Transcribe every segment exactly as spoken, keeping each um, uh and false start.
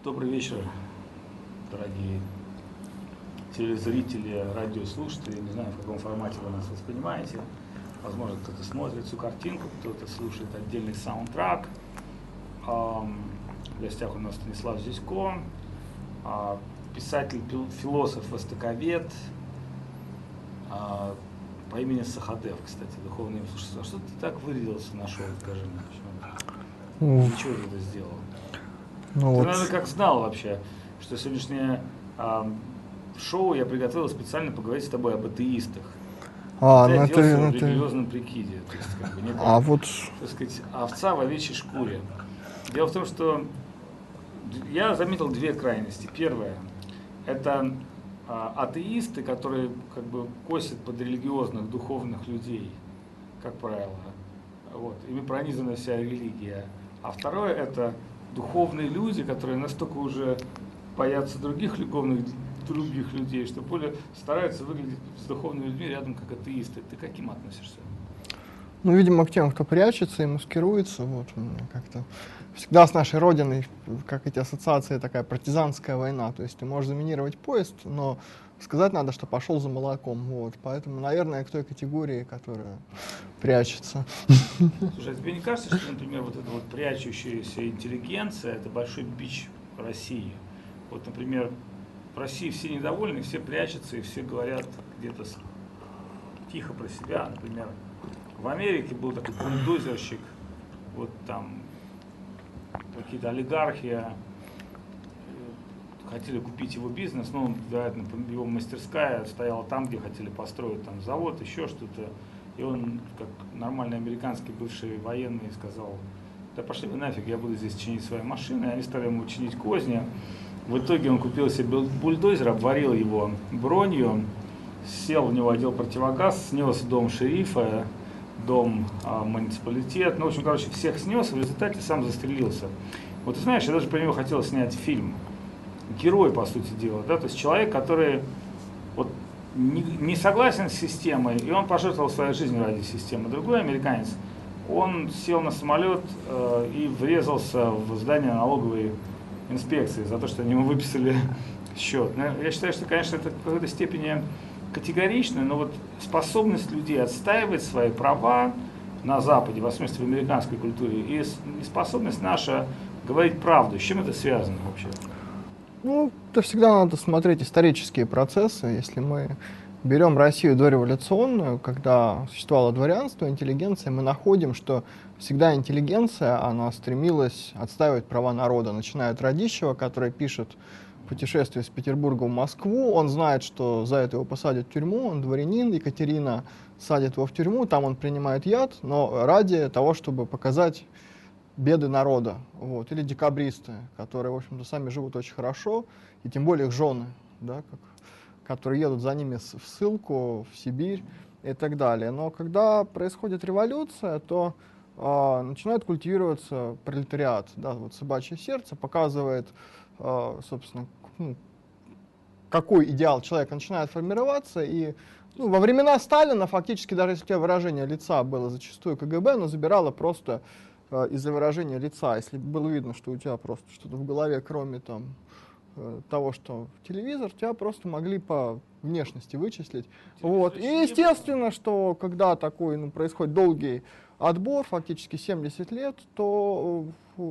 Добрый вечер, дорогие телезрители, радиослушатели. Не знаю, в каком формате вы нас воспринимаете. Возможно, кто-то смотрит всю картинку, кто-то слушает отдельный саундтрек. В гостях у нас Станислав Зисько, писатель, философ, востоковед по имени Сахадев, кстати, духовный. Слушай, а что ты так вырядился на шоу, скажи мне? Ничего ты это сделал? Ну, ты, вот. Наверное, как знал вообще, что сегодняшнее а, шоу я приготовил специально поговорить с тобой об атеистах. А, я ну оделся это, в это... религиозном прикиде, то есть как бы не а как, вот... так сказать, овца в овечьей шкуре. Дело в том, что я заметил две крайности. Первое – это а, атеисты, которые как бы косят под религиозных, духовных людей, как правило. Вот, ими пронизана вся религия. А второе – это духовные люди, которые настолько уже боятся других духовных, других людей, что более стараются выглядеть с духовными людьми рядом как атеисты. Ты к каким относишься? Ну, видимо, к тем, кто прячется и маскируется. Вот, как-то всегда с нашей родиной, как эти ассоциации, такая партизанская война. То есть ты можешь заминировать поезд, но сказать надо, что пошел за молоком. Вот. Поэтому, наверное, к той категории, которая прячется. Слушай, а тебе не кажется, что, например, вот эта вот прячущаяся интеллигенция – это большой бич России? Вот, например, в России все недовольны, все прячутся и все говорят где-то тихо про себя. Например, в Америке был такой бульдозерщик, вот там какие-то олигархи хотели купить его бизнес, но он, вероятно, его мастерская стояла там, где хотели построить там завод, еще что-то. И он, как нормальный американский бывший военный, сказал: да пошли вы нафиг, я буду здесь чинить свои машины. И они стали ему чинить козни. В итоге он купил себе бульдозер, обварил его бронью, сел в него, одел противогаз, снес дом шерифа, дом а, муниципалитет. Ну, в общем, короче, всех снес, в результате сам застрелился. Вот ты знаешь, я даже про него хотел снять фильм. Герой, по сути дела, да, то есть человек, который вот не, не согласен с системой, и он пожертвовал своей жизнью ради системы. Другой американец, он сел на самолет э, и врезался в здание налоговой инспекции за то, что они ему выписали счет. Я считаю, что, конечно, это в какой-то степени категорично, но вот способность людей отстаивать свои права на Западе, в смысле в американской культуре, и способность наша говорить правду, с чем это связано вообще? Ну, это всегда надо смотреть исторические процессы. Если мы берем Россию дореволюционную, когда существовало дворянство, интеллигенция, мы находим, что всегда интеллигенция, она стремилась отстаивать права народа, начиная от Радищева, который пишет «Путешествие из Петербурга в Москву». Он знает, что за это его посадят в тюрьму, он дворянин, Екатерина садит его в тюрьму, там он принимает яд, но ради того, чтобы показать беды народа, вот, или декабристы, которые, в общем-то, сами живут очень хорошо, и тем более их жены, да, как, которые едут за ними в ссылку, в Сибирь и так далее. Но когда происходит революция, то э, начинает культивироваться пролетариат, да, вот «Собачье сердце» показывает, э, собственно, ну, какой идеал человека начинает формироваться, и ну, во времена Сталина фактически, даже если у тебя выражение лица было зачастую КГБ, оно забирало просто из-за выражения лица, если было видно, что у тебя просто что-то в голове, кроме там, того, что телевизор, тебя просто могли по внешности вычислить. Вот. И естественно, что когда такой ну, происходит долгий отбор, фактически семьдесят лет, то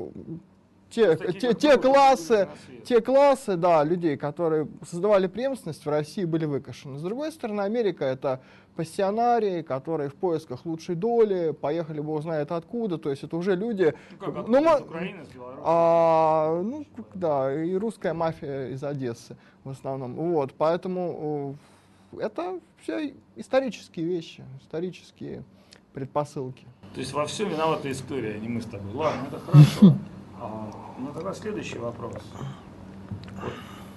те, те, те, классы, те классы, да, людей, которые создавали преемственность в России, были выкашены. С другой стороны, Америка — это пассионарии, которые в поисках лучшей доли, поехали бог знает откуда, то есть это уже люди... Ну как, ну, из Украины, из Беларуси? А, ну, да, и русская мафия из Одессы в основном. Вот, поэтому это все исторические вещи, исторические предпосылки. То есть во всем виновата история, а не мы с тобой. Ладно, это хорошо. А, ну тогда следующий вопрос. Вот.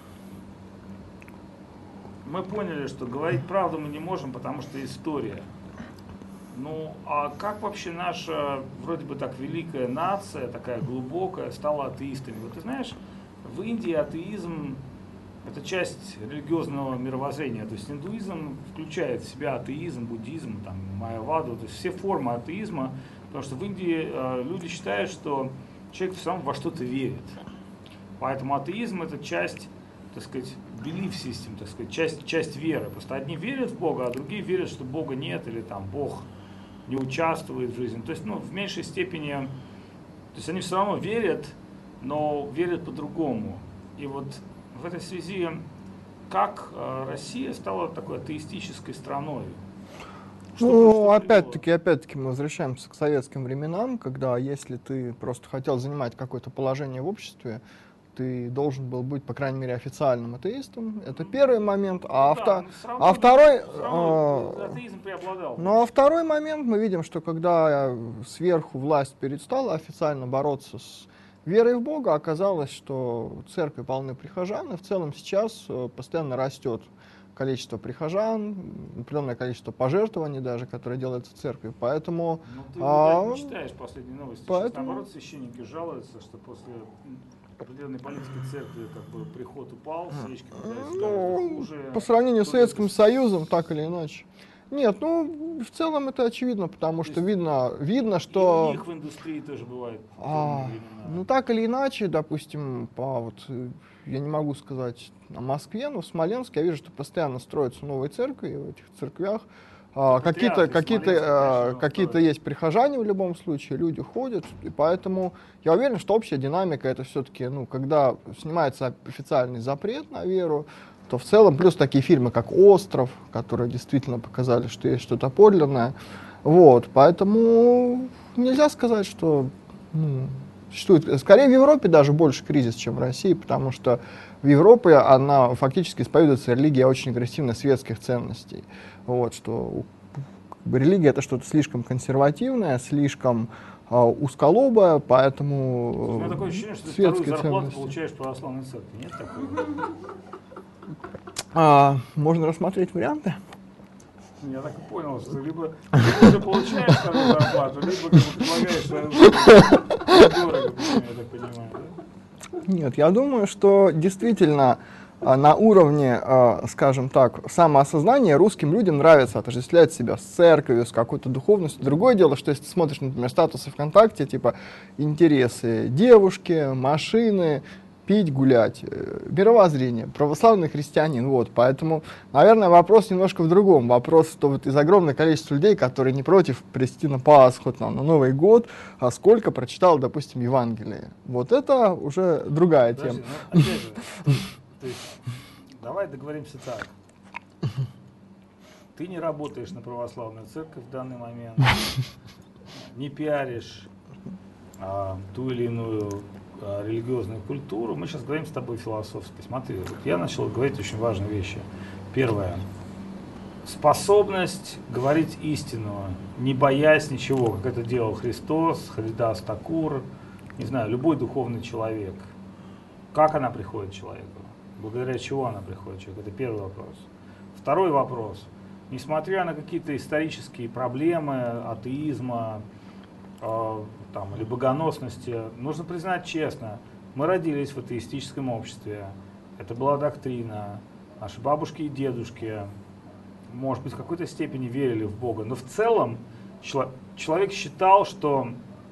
Мы поняли, что говорить правду мы не можем, потому что история. Ну, а как вообще наша, вроде бы так, великая нация, такая глубокая, стала атеистами? Вот ты знаешь, в Индии атеизм – это часть религиозного мировоззрения. То есть индуизм включает в себя атеизм, буддизм, там, майяваду, то есть все формы атеизма. Потому что в Индии э, люди считают, что человек все равно во что-то верит. Поэтому атеизм это часть, так сказать, belief system, так сказать, часть, часть веры. Просто одни верят в Бога, а другие верят, что Бога нет, или там Бог не участвует в жизни. То есть, ну, в меньшей степени, то есть они все равно верят, но верят по-другому. И вот в этой связи, как Россия стала такой атеистической страной? Что, ну, что опять-таки, опять-таки мы возвращаемся к советским временам, когда если ты просто хотел занимать какое-то положение в обществе, ты должен был быть, по крайней мере, официальным атеистом. Это первый момент. А, да, авто... равно, а второй... равно атеизм преобладал. Ну, а второй момент мы видим, что когда сверху власть перестала официально бороться с верой в Бога, оказалось, что в церкви полны прихожан, и в целом сейчас постоянно растет количество прихожан, определенное количество пожертвований даже, которые делаются в церкви. Поэтому... Ну, ты а, не читаешь последние новости. Поэтому... Сейчас, наоборот, священники жалуются, что после определенной политики церкви как бы приход упал, свечки продаются гораздо хуже. По сравнению с Советским это... Союзом, так или иначе. Нет, ну, в целом это очевидно, потому что видно, видно, что... И у них в индустрии тоже бывает. А, ну, так или иначе, допустим, по, вот, я не могу сказать о Москве, но в Смоленске я вижу, что постоянно строятся новые церкви, и в этих церквях а, какие-то какие-то, а, какие-то есть прихожане в любом случае, люди ходят, и поэтому я уверен, что общая динамика это все-таки, ну, когда снимается официальный запрет на веру, то в целом, плюс такие фильмы, как «Остров», которые действительно показали, что есть что-то подлинное. Вот, поэтому нельзя сказать, что ну, существует... Скорее в Европе даже больше кризис, чем в России, потому что в Европе она фактически исповедуется религия очень агрессивно светских ценностей. Вот, что как бы, религия — это что-то слишком консервативное, слишком э, узколобое, поэтому э, у меня такое ощущение, что ты вторую зарплату получаешь в православной церкви. Нет такого? А, можно рассмотреть варианты? Я так и понял, что либо ты уже получаешь вторую зарплату, либо ты предлагаешь свою дорого, я так понимаю, да? Нет, я думаю, что действительно на уровне, скажем так, самоосознания русским людям нравится отождествлять себя с церковью, с какой-то духовностью. Другое дело, что если ты смотришь, например, статусы ВКонтакте, типа интересы девушки, машины, пить, гулять, мировоззрение, православный христианин, вот, поэтому, наверное, вопрос немножко в другом, вопрос, что вот из огромного количества людей, которые не против прийти на Пасху, там, на Новый год, а сколько прочитал, допустим, Евангелие, вот это уже другая Подожди, тема. Ну, опять же, то, то есть, давай договоримся так, ты не работаешь на православную церковь в данный момент, не пиаришь а, ту или иную религиозную культуру. Мы сейчас говорим с тобой философски. Смотри, вот я начал говорить очень важные вещи. Первое. Способность говорить истину, не боясь ничего, как это делал Христос, Харидас Такур, не знаю, любой духовный человек. Как она приходит к человеку? Благодаря чего она приходит к человеку? Это первый вопрос. Второй вопрос. Несмотря на какие-то исторические проблемы атеизма, э, там, или богоносности, нужно признать честно, мы родились в атеистическом обществе, это была доктрина, наши бабушки и дедушки, может быть, в какой-то степени верили в Бога, но в целом чело- человек считал, что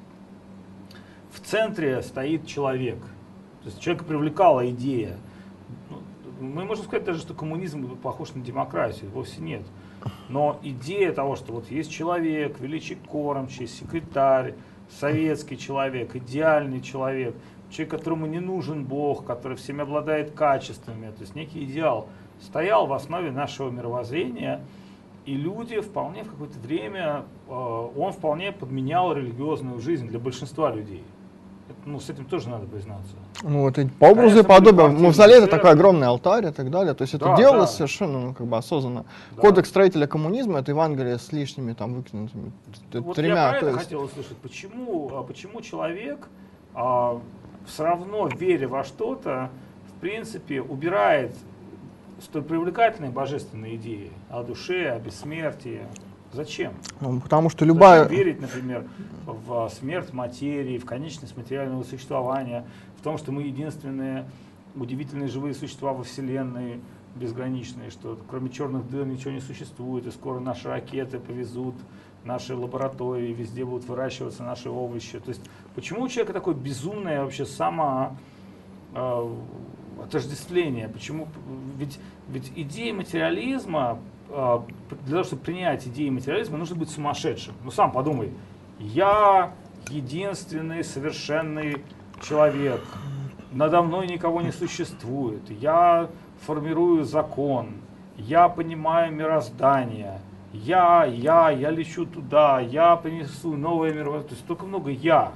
в центре стоит человек, то есть человека привлекала идея. Мы можем сказать даже, что коммунизм похож на демократию, вовсе нет. Но идея того, что вот есть человек, величий кормчий, секретарь, советский человек, идеальный человек, человек, которому не нужен Бог, который всеми обладает качествами, то есть некий идеал, стоял в основе нашего мировоззрения, и люди вполне в какое-то время, он вполне подменял религиозную жизнь для большинства людей. Ну, с этим тоже надо признаться. Ну, вот по образу и подобию. Мавзолей — это такой огромный алтарь и так далее. То есть это да, делалось да. совершенно ну, как бы осознанно. Да. Кодекс строителя коммунизма — это Евангелие с лишними там выкинутыми вот тремя. Я про это есть... хотел услышать. Почему, почему человек а, все равно, веря во что-то, в принципе, убирает столь привлекательные божественные идеи о душе, о бессмертии? Зачем? Ну, потому что любая... Зачем верить, например, в смерть материи, в конечность материального существования, в том, что мы единственные удивительные живые существа во Вселенной, безграничные, что кроме черных дыр ничего не существует, и скоро наши ракеты повезут, наши лаборатории, везде будут выращиваться наши овощи. То есть почему у человека такое безумное вообще само, э, отождествления. Почему? Ведь, ведь идеи материализма, э, для того, чтобы принять идеи материализма, нужно быть сумасшедшим. Ну сам подумай, я единственный совершенный человек, надо мной никого не существует, я формирую закон, я понимаю мироздание, я, я, я лечу туда, я принесу новое мировоззрение, то есть столько много я.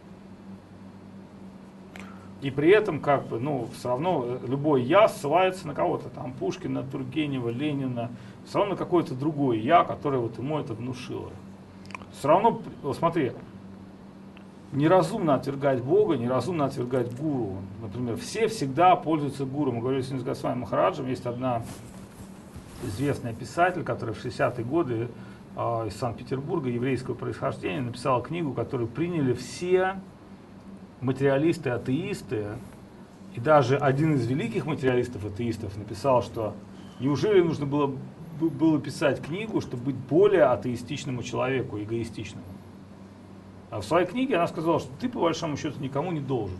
И при этом, как бы, ну, все равно любой я ссылается на кого-то, там, Пушкина, Тургенева, Ленина, все равно на какое-то другое я, которое вот ему это внушило. Все равно, вот смотри, неразумно отвергать Бога, неразумно отвергать гуру. Например, все всегда пользуются гуру. Мы говорили сегодня с Госвами Махараджем, есть одна известная писатель, которая в шестидесятые годы э, из Санкт-Петербурга, еврейского происхождения, написала книгу, которую приняли все материалисты, атеисты, и даже один из великих материалистов-атеистов написал, что неужели нужно было, было писать книгу, чтобы быть более атеистичному человеку, эгоистичному. А в своей книге она сказала, что ты, по большому счету, никому не должен.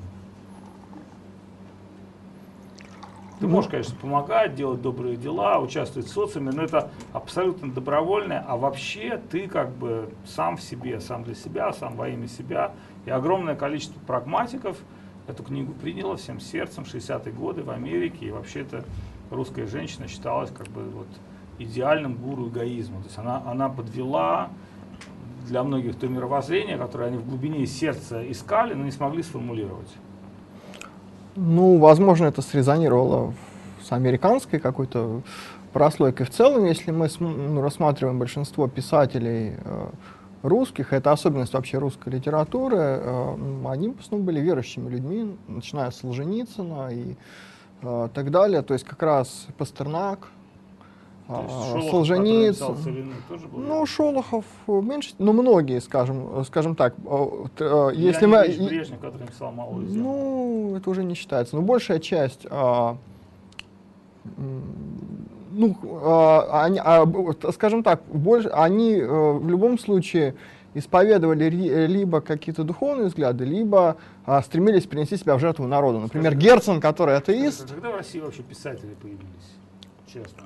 Ты можешь, конечно, помогать, делать добрые дела, участвовать в социуме, но это абсолютно добровольное, а вообще ты как бы сам в себе, сам для себя, сам во имя себя. И огромное количество прагматиков эту книгу приняло всем сердцем в шестидесятые годы в Америке. И вообще эта русская женщина считалась как бы вот идеальным гуру эгоизма. То есть она, она подвела для многих то мировоззрение, которое они в глубине сердца искали, но не смогли сформулировать. Ну, возможно, это срезонировало с американской какой-то прослойкой. В целом, если мы ну, рассматриваем большинство писателей э, русских, это особенность вообще русской литературы, э, они в основном были верующими людьми, начиная с Солженицына и э, так далее. То есть как раз Пастернак, Шолохов, Солженицын. Тоже был, ну, Шолохов меньше, ну, многие, скажем, скажем так. Если мы... Брежнев, который написал «Малую землю». Ну, это уже не считается. Но большая часть, а, ну, а, они, а, скажем так, больше, они а, в любом случае исповедовали либо какие-то духовные взгляды, либо а, стремились принести себя в жертву народу. Например, Скажи, Герцен, который атеист. Скажи, когда в России вообще писатели появились? Честно.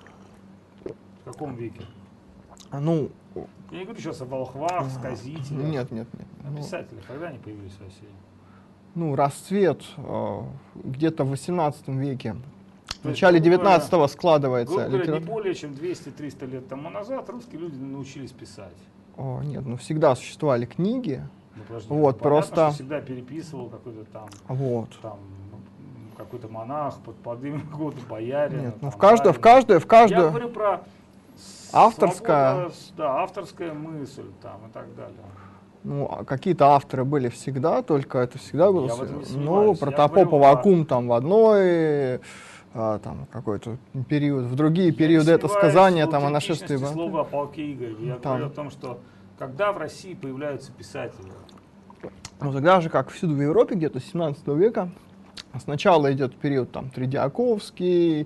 В каком веке? Ну, я не говорю сейчас о волхвах, сказителях. Нет, нет, нет. А писатели, когда они появились в России? Ну, расцвет э, где-то в восемнадцатом веке. В начале девятнадцатого складывается литература. Не более чем двести-триста лет тому назад русские люди научились писать. О, нет, ну всегда существовали книги. Ну, подожди, вот, ну, просто... понятно, что всегда переписывал какой-то там, вот. там какой-то монах под, под именем какого-то боярина. Нет, ну там, в каждую, в каждую, в каждую... Я говорю про авторская... свобода, да, авторская мысль там и так далее. Ну, какие-то авторы были всегда, только это всегда было... Ну, Протопопов, про... Акум там в одной... А, там какой-то период, в другие я периоды это сказание там о нашествии. Слова о полке Игореве. Я там. говорю о том, что когда в России появляются писатели? Ну тогда же, как всюду в Европе, где-то с семнадцатого века, сначала идет период там Тредиаковский, э,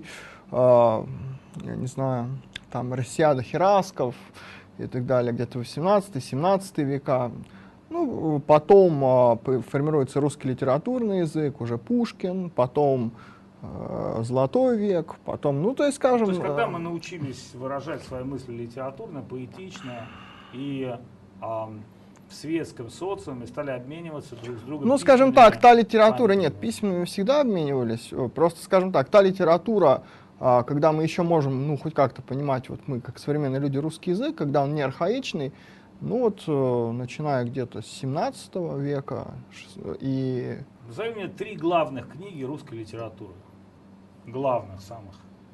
я не знаю, там Россиада Херасков и так далее, где-то восемнадцатый-семнадцатый века. Ну, потом э, формируется русский литературный язык, уже Пушкин, потом Золотой век, потом, ну, то есть, скажем... То есть, когда мы научились выражать свои мысли литературно, поэтично и э, в светском социуме стали обмениваться друг с другом... Ну, скажем так, та литература, нет, письмами всегда обменивались, просто, скажем так, та литература, э, когда мы еще можем, ну, хоть как-то понимать, вот мы, как современные люди, русский язык, когда он не архаичный, ну, вот, э, начиная где-то с семнадцатого века и... Назови мне три главных книги русской литературы. Главных, самых.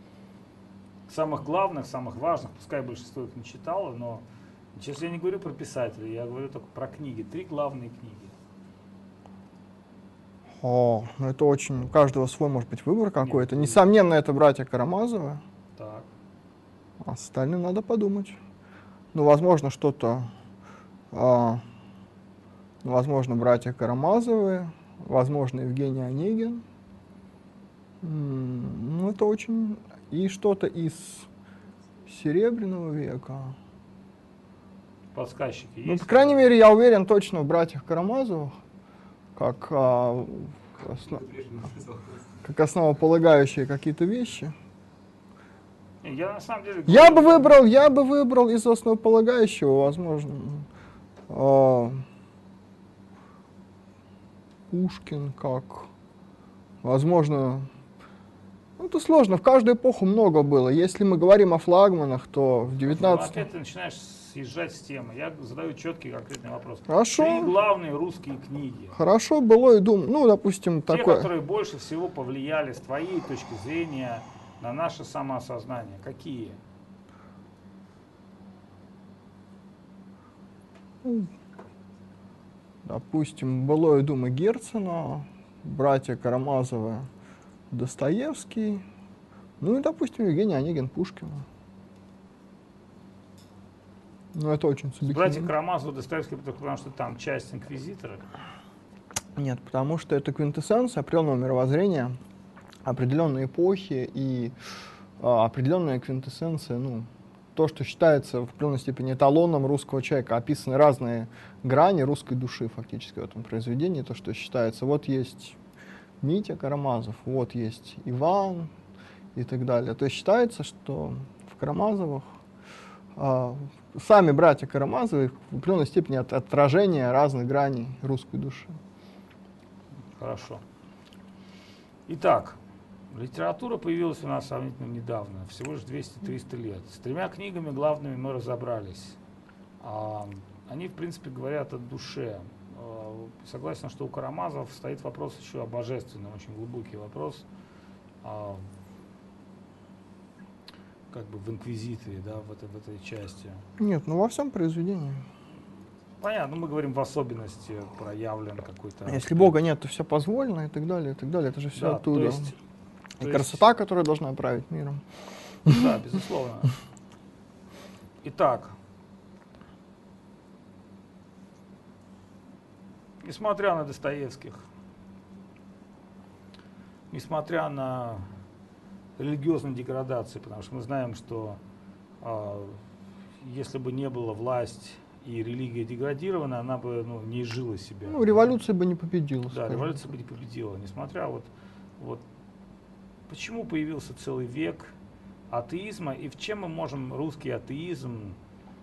Самых главных, самых важных, пускай большинство их не читало, но сейчас я не говорю про писателей, я говорю только про книги. Три главные книги. О, ну это очень, у каждого свой, может быть, выбор какой-то. Нет, несомненно, это братья Карамазовы. Так. А с остальным надо подумать. Ну, возможно, что-то, а, ну, возможно, братья Карамазовы, возможно, Евгений Онегин. Ну, это очень... И что-то из Серебряного века. Подсказчики есть? Ну, по крайней мере, я уверен точно в братьях Карамазовых, как а, основ... как основополагающие какие-то вещи. Я на самом деле... Я бы выбрал, я бы выбрал из основополагающего, возможно, э, Пушкин, как, возможно, ну, это сложно, в каждую эпоху много было. Если мы говорим о флагманах, то в девятнадцатом... Опять ты начинаешь съезжать с темы. Я задаю четкий конкретный вопрос. Хорошо. Три главные русские книги. Хорошо, было и дум, ну, допустим, Те, такое. которые больше всего повлияли с твоей точки зрения на наше самоосознание. Какие? Ну, допустим, «Былое думы» Герцена, «Братья Карамазовы», Достоевский, ну и, допустим, Евгений Онегин, Пушкина. Ну, это очень субъективно. Братья Карамазовы, Достоевский, потому что там часть инквизитора? Нет, потому что это квинтэссенция определенного мировоззрения, определенной эпохи и а, определенная квинтэссенция, ну, то, что считается в определенной степени эталоном русского человека. Описаны разные грани русской души фактически в этом произведении, то, что считается. Вот есть Митя Карамазов, вот есть Иван и так далее. То есть считается, что в Карамазовых а, сами братья Карамазовы в определенной степени от, отражение разных граней русской души. Хорошо. Итак, литература появилась у нас сравнительно недавно, всего лишь двести-триста лет. С тремя книгами главными мы разобрались. А, они, в принципе, говорят о душе. А, согласен, что у Карамазов стоит вопрос еще о божественном, очень глубокий вопрос. А, как бы в инквизиторе, да, в этой, в этой части. Нет, ну во всем произведении. Понятно, мы говорим в особенности проявлен какой-то... Если Бога нет, то все позволено и так далее, и так далее. Это же все да, оттуда. То есть, и то красота, есть... которая должна править миром. Да, безусловно. Итак, несмотря на Достоевских, несмотря на религиозную деградацию, потому что мы знаем, что э, если бы не была власть и религия деградирована, она бы ну, не изжила себя. Ну, революция бы не победила. Да, скажем. революция бы не победила. Несмотря вот, вот почему появился целый век атеизма и в чем мы можем русский атеизм,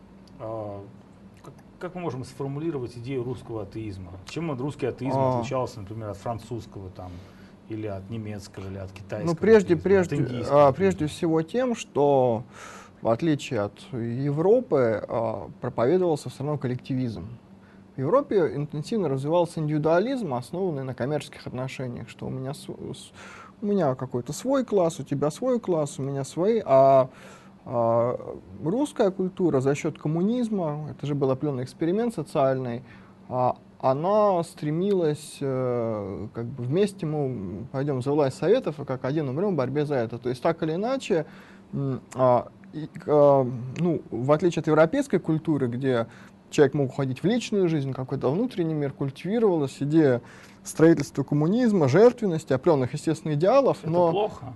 э, как, как мы можем сформулировать идею русского атеизма? Чем вот русский атеизм А. отличался, например, от французского там, или от немецкого, или от китайского? Ну, прежде, атеизма, прежде, а, прежде всего тем, что в отличие от Европы, а, проповедовался все равно коллективизм. В Европе интенсивно развивался индивидуализм, основанный на коммерческих отношениях, что у меня, у меня какой-то свой класс, у тебя свой класс, у меня свои, а, а русская культура за счет коммунизма, это же был определенный эксперимент социальный, а, она стремилась, э, как бы вместе мы пойдем за власть Советов, и как один умрем в борьбе за это. То есть так или иначе, э, и, э, ну, в отличие от европейской культуры, где человек мог уходить в личную жизнь, какой-то внутренний мир, культивировалась идея строительства коммунизма, жертвенности, определенных естественных идеалов. Это но плохо?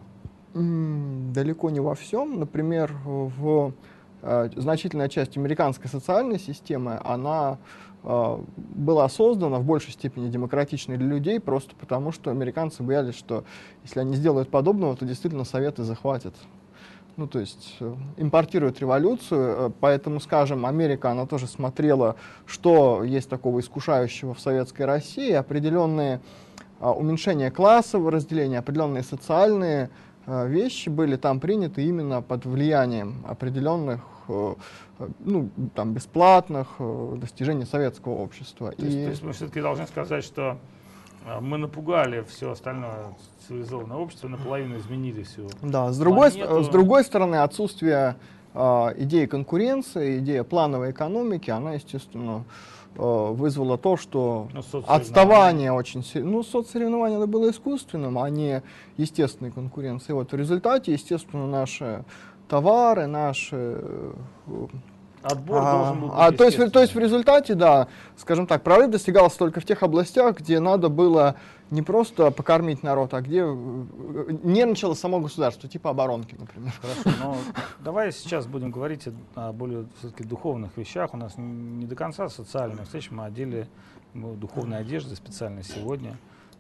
м, далеко не во всем. Например, в э, значительная часть американской социальной системы, она э, была создана в большей степени демократичной для людей, просто потому что американцы боялись, что если они сделают подобного, то действительно Советы захватят. Ну, то есть э, импортируют революцию, э, поэтому, скажем, Америка, она тоже смотрела, что есть такого искушающего в советской России, определенные э, уменьшения классового разделения, определенные социальные э, вещи были там приняты именно под влиянием определенных, э, э, ну, там, бесплатных э, достижений советского общества. То есть, И... то есть мы все-таки должны сказать, что мы напугали все остальное цивилизованное общество, наполовину изменили всю Да, с другой, планету. с другой стороны, отсутствие э, идеи конкуренции, идея плановой экономики, она, естественно, э, вызвала то, что Ну, отставание очень сильно. Ну, соцсоревнование это было искусственным, а не естественной конкуренцией. Вот в результате, естественно, наши товары, наши... Э, Отбор а, должен был быть а, то, есть, то есть в естественным. результате, да, скажем так, прорыв достигался только в тех областях, где надо было не просто покормить народ, а где нервничало само государство, типа оборонки, например. Хорошо, но давай сейчас будем говорить о более все-таки духовных вещах. У нас не до конца социальная встреча, мы одели мы духовной одежды специально сегодня.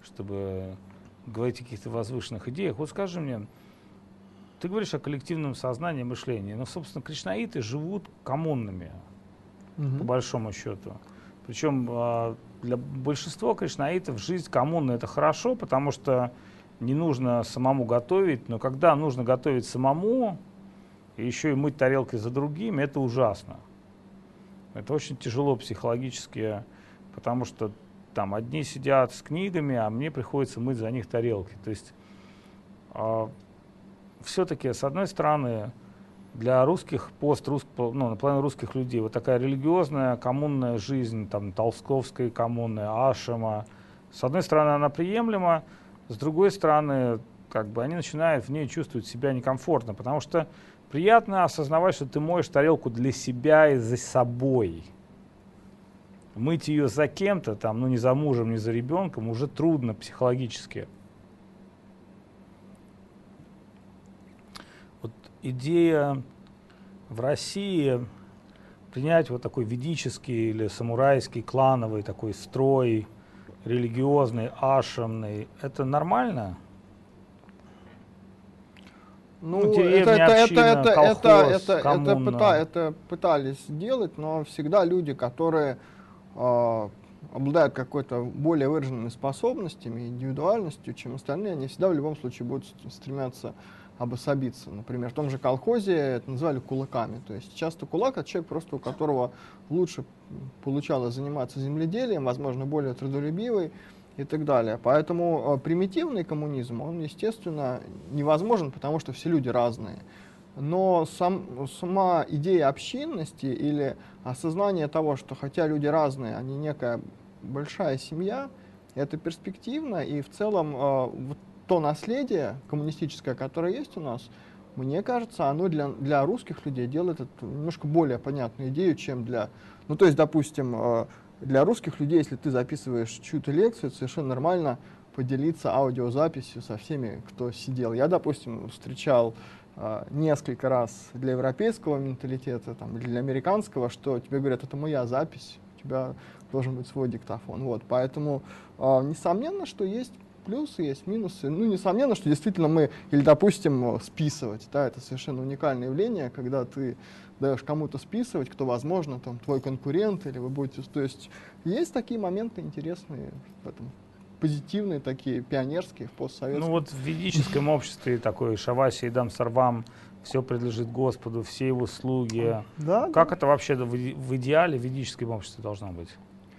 чтобы говорить о каких-то возвышенных идеях. Вот скажи мне, ты говоришь о коллективном сознании, мышлении, но, собственно, кришнаиты живут коммунными, Мгм. по большому счету. Причем а, для большинства кришнаитов жизнь коммуны — это хорошо, потому что не нужно самому готовить, но когда нужно готовить самому, и еще и мыть тарелки за другими, это ужасно. Это очень тяжело психологически, потому что там одни сидят с книгами, а мне приходится мыть за них тарелки. То есть э, все-таки, с одной стороны, для русских, пост-русских, ну, наполовину русских людей, вот такая религиозная коммунная жизнь, там, Толсковской коммуны, Ашема, с одной стороны, она приемлема, с другой стороны, как бы они начинают в ней чувствовать себя некомфортно, потому что приятно осознавать, что ты моешь тарелку для себя и за собой. Мыть ее за кем-то, там, ну не за мужем, не за ребенком, уже трудно психологически. Вот идея в России принять вот такой ведический или самурайский, клановый такой строй, религиозный, ашемный, это нормально? Ну, Ну, деревня, это, это, община, это, это, колхоз, это, это, коммуна. пыта- это пытались сделать, но всегда люди, которые э, обладают какой-то более выраженными способностями, индивидуальностью, чем остальные, они всегда в любом случае будут стремятся обособиться. Например, в том же колхозе это называли кулаками. То есть часто кулак — это человек, просто у которого лучше получалось заниматься земледелием, возможно, более трудолюбивый и так далее. Поэтому э, примитивный коммунизм, он, естественно, невозможен, потому что все люди разные. Но сам, сама идея общинности или осознание того, что хотя люди разные, они некая большая семья, это перспективно, и в целом э, вот то наследие коммунистическое, которое есть у нас, мне кажется, оно для, для русских людей делает это немножко более понятную идею, чем для... Ну, то есть, допустим, э, для русских людей, если ты записываешь чью-то лекцию, это совершенно нормально поделиться аудиозаписью со всеми, кто сидел. Я, допустим, встречал э, несколько раз для европейского менталитета, там, или для американского, что тебе говорят, это моя запись, у тебя должен быть свой диктофон. Вот, поэтому, э, несомненно, что есть плюсы, есть минусы. Ну, несомненно, что действительно мы, или, допустим, списывать, да, это совершенно уникальное явление, когда ты даешь кому-то списывать, кто, возможно, там, твой конкурент, или вы будете... То есть есть такие моменты интересные в этом, позитивные такие, пионерские, в постсоветском. Ну вот в ведическом обществе такой Шаваси идам сарвам, все принадлежит Господу, все его слуги. Да, как да. это вообще в, в идеале в ведическом обществе должно быть?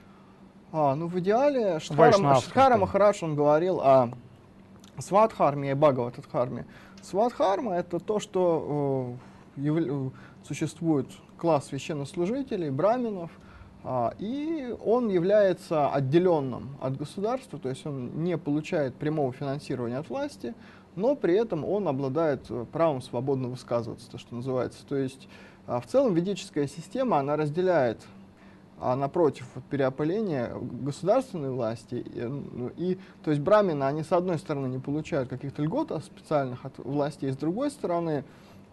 А, ну, в идеале Шридхара Махарадж, он говорил о Свадхарме и Бхагаватадхарме. Свадхарма — это то, что э, яв... существует класс священнослужителей, браминов, э, и он является отделенным от государства, то есть он не получает прямого финансирования от власти, но при этом он обладает правом свободно высказываться, то, что называется. То есть э, в целом ведическая система, она разделяет, а напротив, вот, переопыление государственной власти. И, и, то есть брамины, они с одной стороны не получают каких-то льгот специальных от власти, и с другой стороны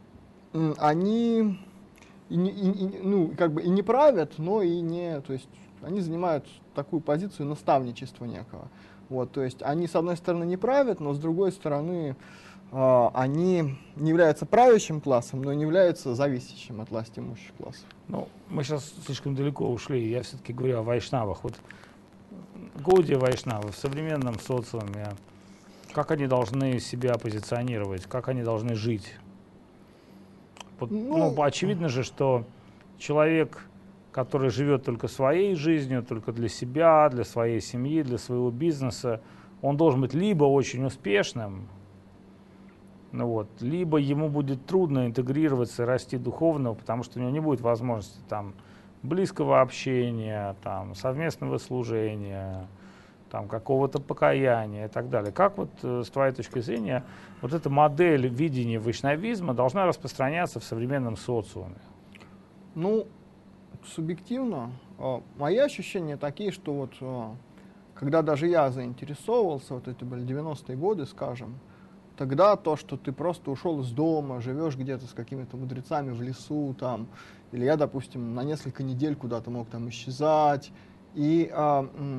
они и, и, и, ну, как бы и не правят, но и не, то есть они занимают такую позицию наставничества некого. Вот, то есть они с одной стороны не правят, но с другой стороны Uh, они не являются правящим классом, но не являются зависящим от власти имущих классов. Ну, мы сейчас слишком далеко ушли. Я все-таки говорю о вайшнавах. Вот Гаудия вайшнавы в современном социуме, как они должны себя позиционировать, как они должны жить? Вот, ну, ну, очевидно же, что человек, который живет только своей жизнью, только для себя, для своей семьи, для своего бизнеса, он должен быть либо очень успешным, ну вот, либо ему будет трудно интегрироваться и расти духовно, потому что у него не будет возможности там, близкого общения, там, совместного служения, там, какого-то покаяния и так далее. Как вот э, с твоей точки зрения вот эта модель видения вайшнавизма должна распространяться в современном социуме? Ну, субъективно, э, мои ощущения такие, что вот э, когда даже я заинтересовывался, вот это были девяностые годы, скажем, тогда то, что ты просто ушел из дома, живешь где-то с какими-то мудрецами в лесу, там, или я, допустим, на несколько недель куда-то мог там исчезать, и а,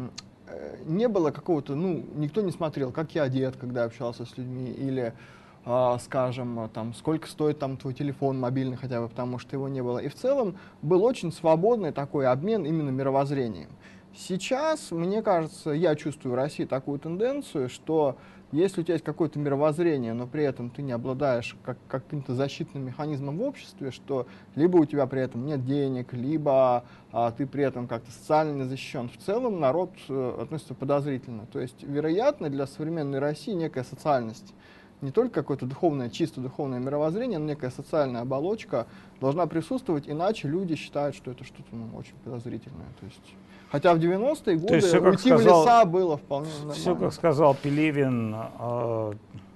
не было какого-то, ну, никто не смотрел, как я одет, когда общался с людьми, или, э, скажем, там, сколько стоит там твой телефон мобильный хотя бы, потому что его не было. И в целом был очень свободный такой обмен именно мировоззрением. Сейчас, мне кажется, я чувствую в России такую тенденцию, что если у тебя есть какое-то мировоззрение, но при этом ты не обладаешь как, каким-то защитным механизмом в обществе, что либо у тебя при этом нет денег, либо а, ты при этом как-то социально не защищен, в целом народ э, относится подозрительно. То есть, вероятно, для современной России некая социальность, не только какое-то духовное, чисто духовное мировоззрение, но некая социальная оболочка должна присутствовать, иначе люди считают, что это что-то ну, очень подозрительное. То есть, хотя в девяностые годы есть все, как уйти сказал, в леса было вполне нормально. Все, как сказал Пелевин э,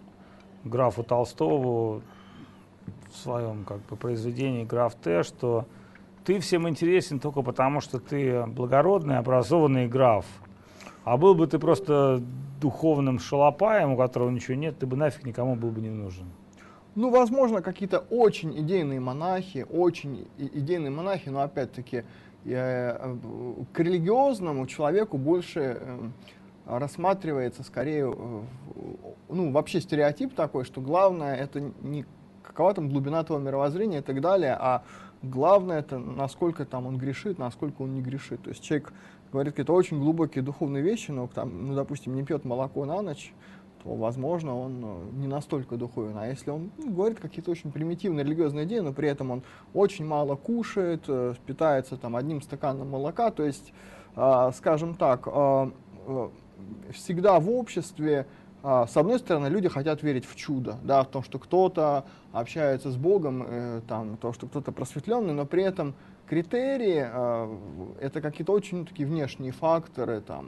графу Толстову в своем как бы, произведении «Граф Т», что ты всем интересен только потому, что ты благородный, образованный граф. А был бы ты просто духовным шалопаем, у которого ничего нет, ты бы нафиг никому был бы не нужен. Ну, возможно, какие-то очень идейные монахи, очень идейные монахи, но опять-таки э, к религиозному человеку больше э, рассматривается скорее, э, ну, вообще стереотип такой, что главное это не какова там глубина твоего мировоззрения и так далее, а главное это насколько там он грешит, насколько он не грешит. То есть человек говорит какие-то очень глубокие духовные вещи, но там, ну, допустим, не пьет молоко на ночь, то, возможно, он не настолько духовен. А если он ну, говорит какие-то очень примитивные религиозные идеи, но при этом он очень мало кушает, э, питается там одним стаканом молока, то есть, э, скажем так, э, э, всегда в обществе, э, с одной стороны, люди хотят верить в чудо, да, в том, что кто-то общается с Богом, э, там, то, что кто-то просветленный, но при этом критерии э, это какие-то очень ну, такие внешние факторы, там,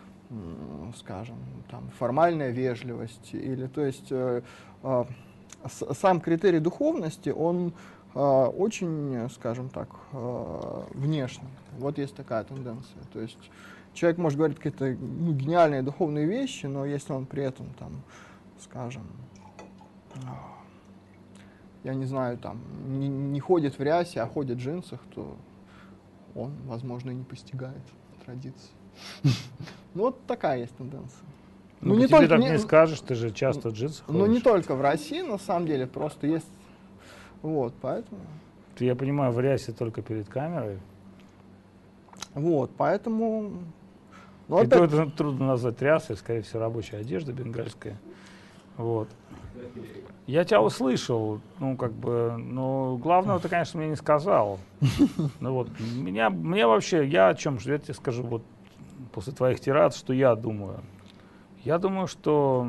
скажем, там, формальная вежливость, или, то есть, э, э, с, сам критерий духовности, он э, очень, скажем так, э, внешний. Вот есть такая тенденция. То есть человек может говорить какие-то ну, гениальные духовные вещи, но если он при этом, там, скажем, э, я не знаю, там, не, не ходит в рясе, а ходит в джинсах, то он, возможно, и не постигает традиции. Ну, вот такая есть тенденция. Ну, ну не тебе только, так не, не скажешь, ты же часто в джинсах ходишь. Ну, не только в России, на самом деле, просто есть, вот, поэтому... Ты, я понимаю, в рясе только перед камерой? Вот, поэтому... Ну, опять... Это трудно назвать рясой, скорее всего, рабочая одежда бенгальская, вот. Я тебя услышал, ну, как бы, но главного ты, конечно, мне не сказал. Ну, вот, меня, мне вообще, я о чем же, я тебе скажу, вот, после твоих тирад, что я думаю. Я думаю, что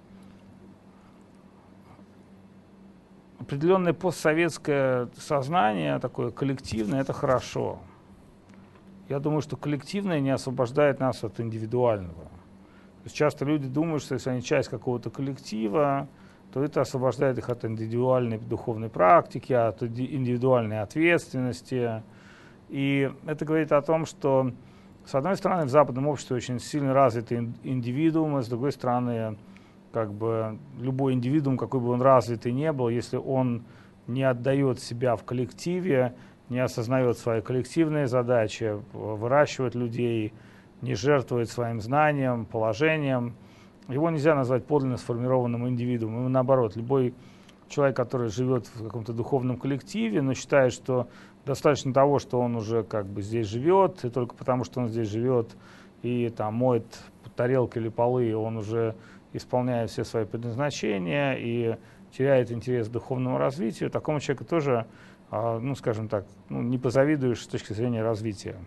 определенное постсоветское сознание, такое коллективное, это хорошо. Я думаю, что коллективное не освобождает нас от индивидуального. То есть часто люди думают, что если они часть какого-то коллектива, то это освобождает их от индивидуальной духовной практики, от индивидуальной ответственности. И это говорит о том, что с одной стороны, в западном обществе очень сильно развиты индивидуумы, с другой стороны, как бы любой индивидуум, какой бы он развитый ни был, если он не отдает себя в коллективе, не осознает свои коллективные задачи, выращивает людей, не жертвует своим знанием, положением, его нельзя назвать подлинно сформированным индивидуумом. Наоборот, любой человек, который живет в каком-то духовном коллективе, но считает, что достаточно того, что он уже как бы здесь живет, и только потому, что он здесь живет и там моет тарелки или полы, он уже исполняет все свои предназначения и теряет интерес к духовному развитию, такому человеку тоже, ну, скажем так, ну, не позавидуешь с точки зрения развития.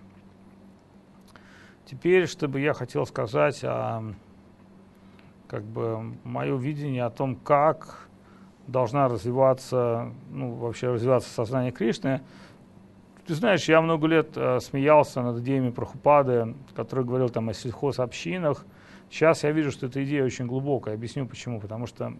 Теперь, чтобы я хотел сказать о, как бы, мое видение о том, как должна развиваться, ну, вообще развиваться сознание Кришны. Ты знаешь, я много лет э, смеялся над идеями Прабхупады, который говорил там о сельхозобщинах. Сейчас я вижу, что эта идея очень глубокая. Объясню почему. Потому что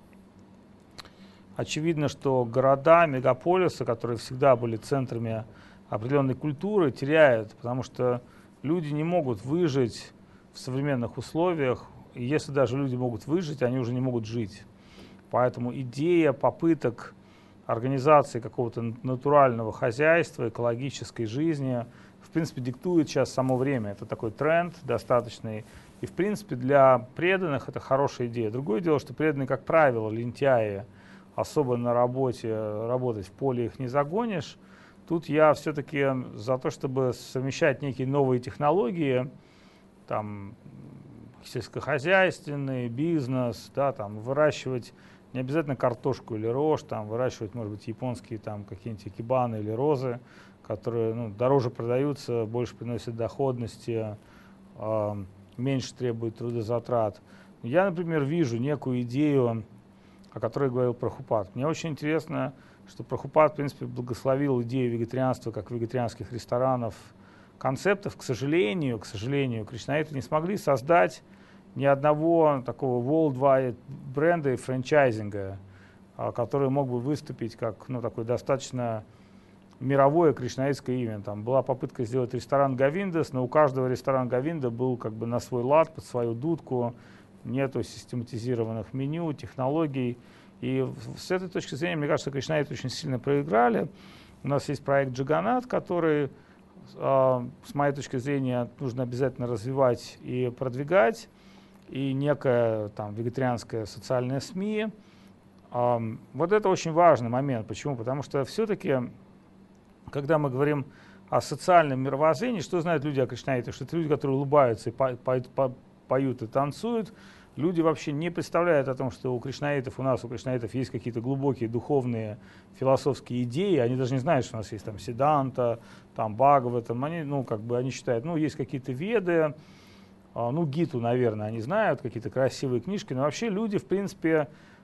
очевидно, что города, мегаполисы, которые всегда были центрами определенной культуры, теряют, потому что люди не могут выжить в современных условиях. И если даже люди могут выжить, они уже не могут жить. Поэтому идея попыток организации какого-то натурального хозяйства, экологической жизни в принципе, диктует сейчас само время. Это такой тренд достаточный. И, в принципе, для преданных это хорошая идея. Другое дело, что преданные, как правило, лентяи, особо на работе, работать в поле их не загонишь. Тут я все-таки за то, чтобы совмещать некие новые технологии, там, сельскохозяйственный бизнес, да, там, выращивать не обязательно картошку или рожь, там, выращивать, может быть, японские там, какие-нибудь икебаны или розы, которые ну, дороже продаются, больше приносят доходности, э, меньше требуют трудозатрат. Я, например, вижу некую идею, о которой говорил Прабхупад. Мне очень интересно, что Прабхупад, в принципе, благословил идею вегетарианства как вегетарианских ресторанов, концептов. К сожалению, к сожалению, кришнаиты не смогли создать ни одного такого worldwide бренда и франчайзинга, который мог бы выступить как ну, такой достаточно мировое кришнаитское имя. Там была попытка сделать ресторан Говиндас, но у каждого ресторана Говинда был как бы на свой лад, под свою дудку, нету систематизированных меню, технологий. И с этой точки зрения, мне кажется, кришнаиты очень сильно проиграли. У нас есть проект Джаганнат, который, э, с моей точки зрения, нужно обязательно развивать и продвигать. И некая там вегетарианская социальная СМИ. Э, вот это очень важный момент. Почему? Потому что все-таки, когда мы говорим о социальном мировоззрении, что знают люди о кришнаитах? Что это люди, которые улыбаются и по, по, по, поют и танцуют. Люди вообще не представляют о том, что у кришнаитов, у нас, у кришнаитов есть какие-то глубокие духовные, философские идеи. Они даже не знают, что у нас есть там Сиданта, там Бхагаватам. Они, ну, как бы они считают, ну, есть какие-то веды, ну, Гиту, наверное, они знают, какие-то красивые книжки. Но вообще люди, в принципе,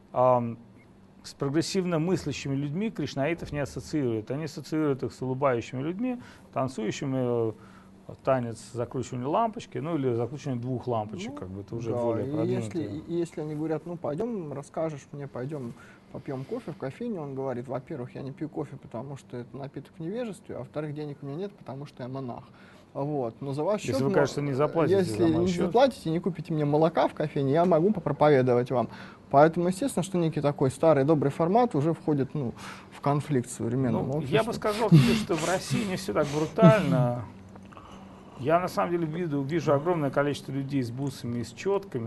с прогрессивно мыслящими людьми кришнаитов не ассоциируют. Они ассоциируют их с улыбающими людьми, танцующими, танец с закручиванием лампочки, ну или закручиванием двух лампочек, ну, как бы это уже да, более продвинутое. Если, если они говорят, ну пойдем, расскажешь мне, пойдем попьем кофе в кофейне, он говорит, во-первых, я не пью кофе, потому что это напиток в невежестве, а во-вторых, денег у меня нет, потому что я монах. Вот. Но за ваш если счет, вы, конечно, не заплатите если за мой не счет. заплатите, не купите мне молока в кофейне, я могу попроповедовать вам. Поэтому, естественно, что некий такой старый добрый формат уже входит ну, в конфликт с современным ну, обществом. Я бы сказал тебе, что в России не все так брутально. Я на самом деле вижу, вижу огромное количество людей с бусами и с четками.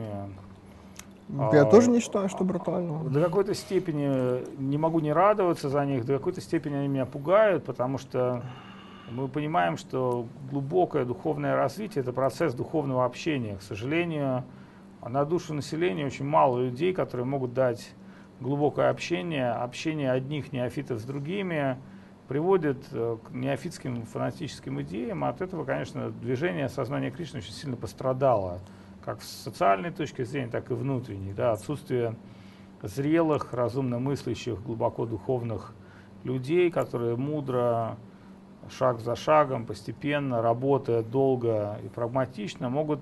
Я а, тоже не считаю, что брутально. До какой-то степени не могу не радоваться за них, до какой-то степени они меня пугают, потому что мы понимаем, что глубокое духовное развитие – это процесс духовного общения. К сожалению, на душу населения очень мало людей, которые могут дать глубокое общение. Общение одних неофитов с другими приводит к неофитским фанатическим идеям. От этого, конечно, движение сознания Кришны очень сильно пострадало, как с социальной точки зрения, так и внутренней. Да, отсутствие зрелых, разумно мыслящих, глубоко духовных людей, которые мудро, шаг за шагом, постепенно, работая долго и прагматично, могут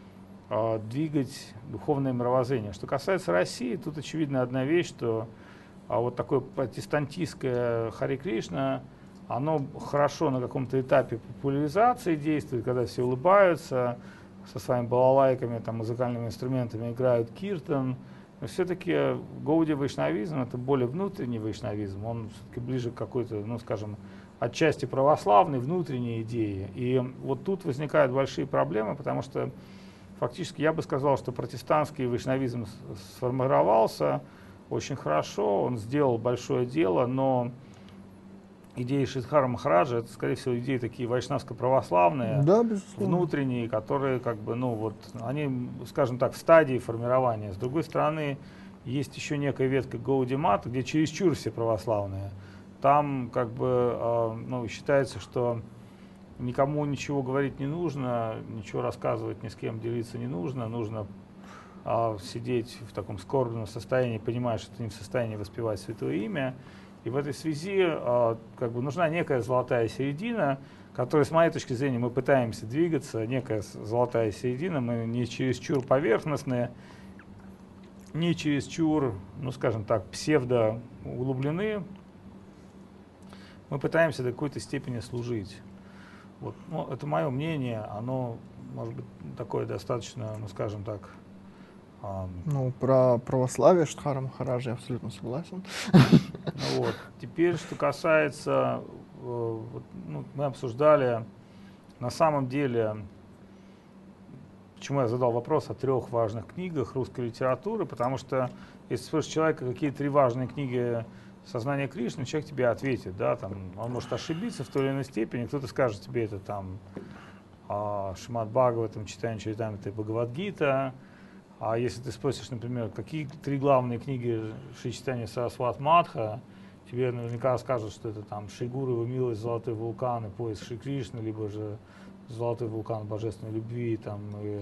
э, двигать духовное мировоззрение. Что касается России, тут очевидно одна вещь, что а вот такое протестантистское Харе Кришна, оно хорошо на каком-то этапе популяризации действует, когда все улыбаются, со своими балалайками, там, музыкальными инструментами играют киртан. Но все-таки Гаудия вайшнавизм — это более внутренний вайшнавизм, он все-таки ближе к какой-то, ну, скажем, отчасти православной внутренней идеи. И вот тут возникают большие проблемы, потому что фактически я бы сказал, что протестантский вайшнавизм сформировался очень хорошо, он сделал большое дело, но идеи Шридхара Махараджа — это, скорее всего, идеи такие вайшнавско-православные, да, внутренние, которые, как бы, ну вот, они, скажем так, в стадии формирования. С другой стороны, есть еще некая ветка Гаудия Мата, где чересчур все православные. Там, как бы, э, ну, считается, что никому ничего говорить не нужно, ничего рассказывать, ни с кем делиться не нужно, нужно э, сидеть в таком скорбном состоянии, понимая, что ты не в состоянии воспевать святое имя. И в этой связи э, как бы нужна некая золотая середина, которой, с моей точки зрения, мы пытаемся двигаться, некая золотая середина, мы не чересчур поверхностные, не чересчур, ну скажем так, псевдо углублены, мы пытаемся до какой-то степени служить. Вот. Ну, это мое мнение, оно, может быть, такое достаточно, ну скажем так, Ну, про православие Шридхара Махараджа я абсолютно согласен. Ну, вот. Теперь, что касается, э, вот, ну, мы обсуждали на самом деле, почему я задал вопрос о трех важных книгах русской литературы, потому что если спросишь человека, какие три важные книги «Сознание Кришны», человек тебе ответит, да, там, он может ошибиться в той или иной степени, кто-то скажет тебе это там Шримад Бхагаватам, читание Чаритамрита и Бхагавад-гита. А если ты спросишь, например, какие три главные книги Шри Чайтанья Сарасвати Мадха, тебе наверняка скажут, что это там Шри Гуру, милость, Золотой вулкан и поиск Шри Кришны, либо же Золотой вулкан божественной любви, там, и,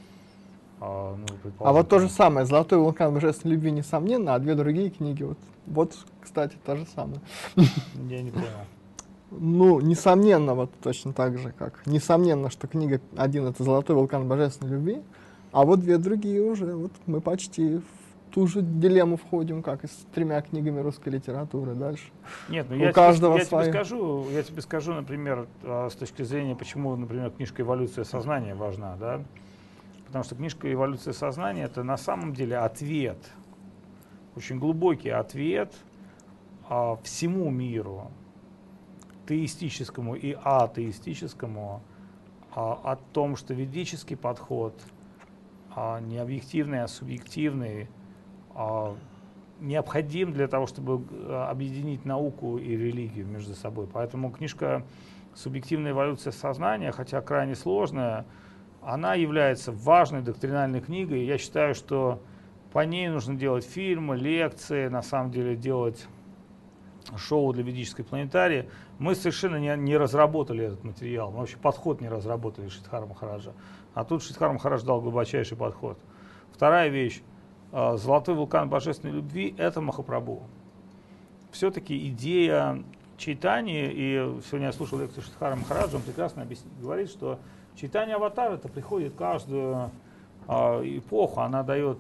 а, ну, а вот то же самое, Золотой вулкан божественной любви, несомненно, а две другие книги, вот, вот кстати, то же самое. Я не понял. Ну, несомненно, вот точно так же, как несомненно, что книга один — это «Золотой вулкан божественной любви», а вот две другие уже, вот мы почти в ту же дилемму входим, как и с тремя книгами русской литературы дальше. Нет, ну У я, каждого тебе, я, тебе свои. скажу, я тебе скажу, например, с точки зрения, почему, например, книжка «Эволюция сознания» важна, да? Потому что книжка «Эволюция сознания» — это на самом деле ответ, очень глубокий ответ а, всему миру, теистическому и атеистическому, а, о том, что ведический подход а, не объективный, а субъективный, а, необходим для того, чтобы объединить науку и религию между собой. Поэтому книжка «Субъективная эволюция сознания», хотя крайне сложная, она является важной доктринальной книгой. Я считаю, что по ней нужно делать фильмы, лекции, на самом деле делать шоу для ведической планетарии. Мы совершенно не, не разработали этот материал, мы вообще подход не разработали Шридхара Махараджа. А тут Шридхар Махарадж дал глубочайший подход. Вторая вещь. Золотой вулкан божественной любви — это Махапрабху. Все-таки идея чайтаньи, и сегодня я слушал лекцию Шридхара Махараджа, он прекрасно объяснит, говорит, что чайтанья аватара — это приходит каждую а, эпоху, она дает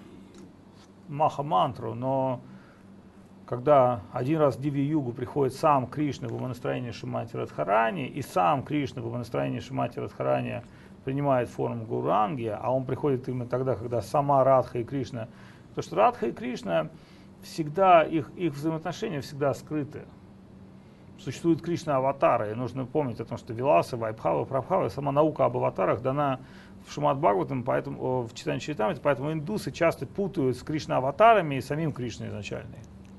маха-мантру, но когда один раз в Диви-югу приходит сам Кришна в умонастроении Шримати Радхарани, и сам Кришна в умонастроении Шримати Радхарани принимает форму Гауранги, а он приходит именно тогда, когда сама Радха и Кришна, потому что Радха и Кришна всегда, их, их взаимоотношения всегда скрыты. Существуют Кришна-аватары, и нужно помнить о том, что Виласа, Вайбхава, Прабхава, сама наука об аватарах дана в Шримад Бхагаватам, поэтому в читании Чаритамриты, поэтому индусы часто путают с Кришна-аватарами и самим Кришной изначальной.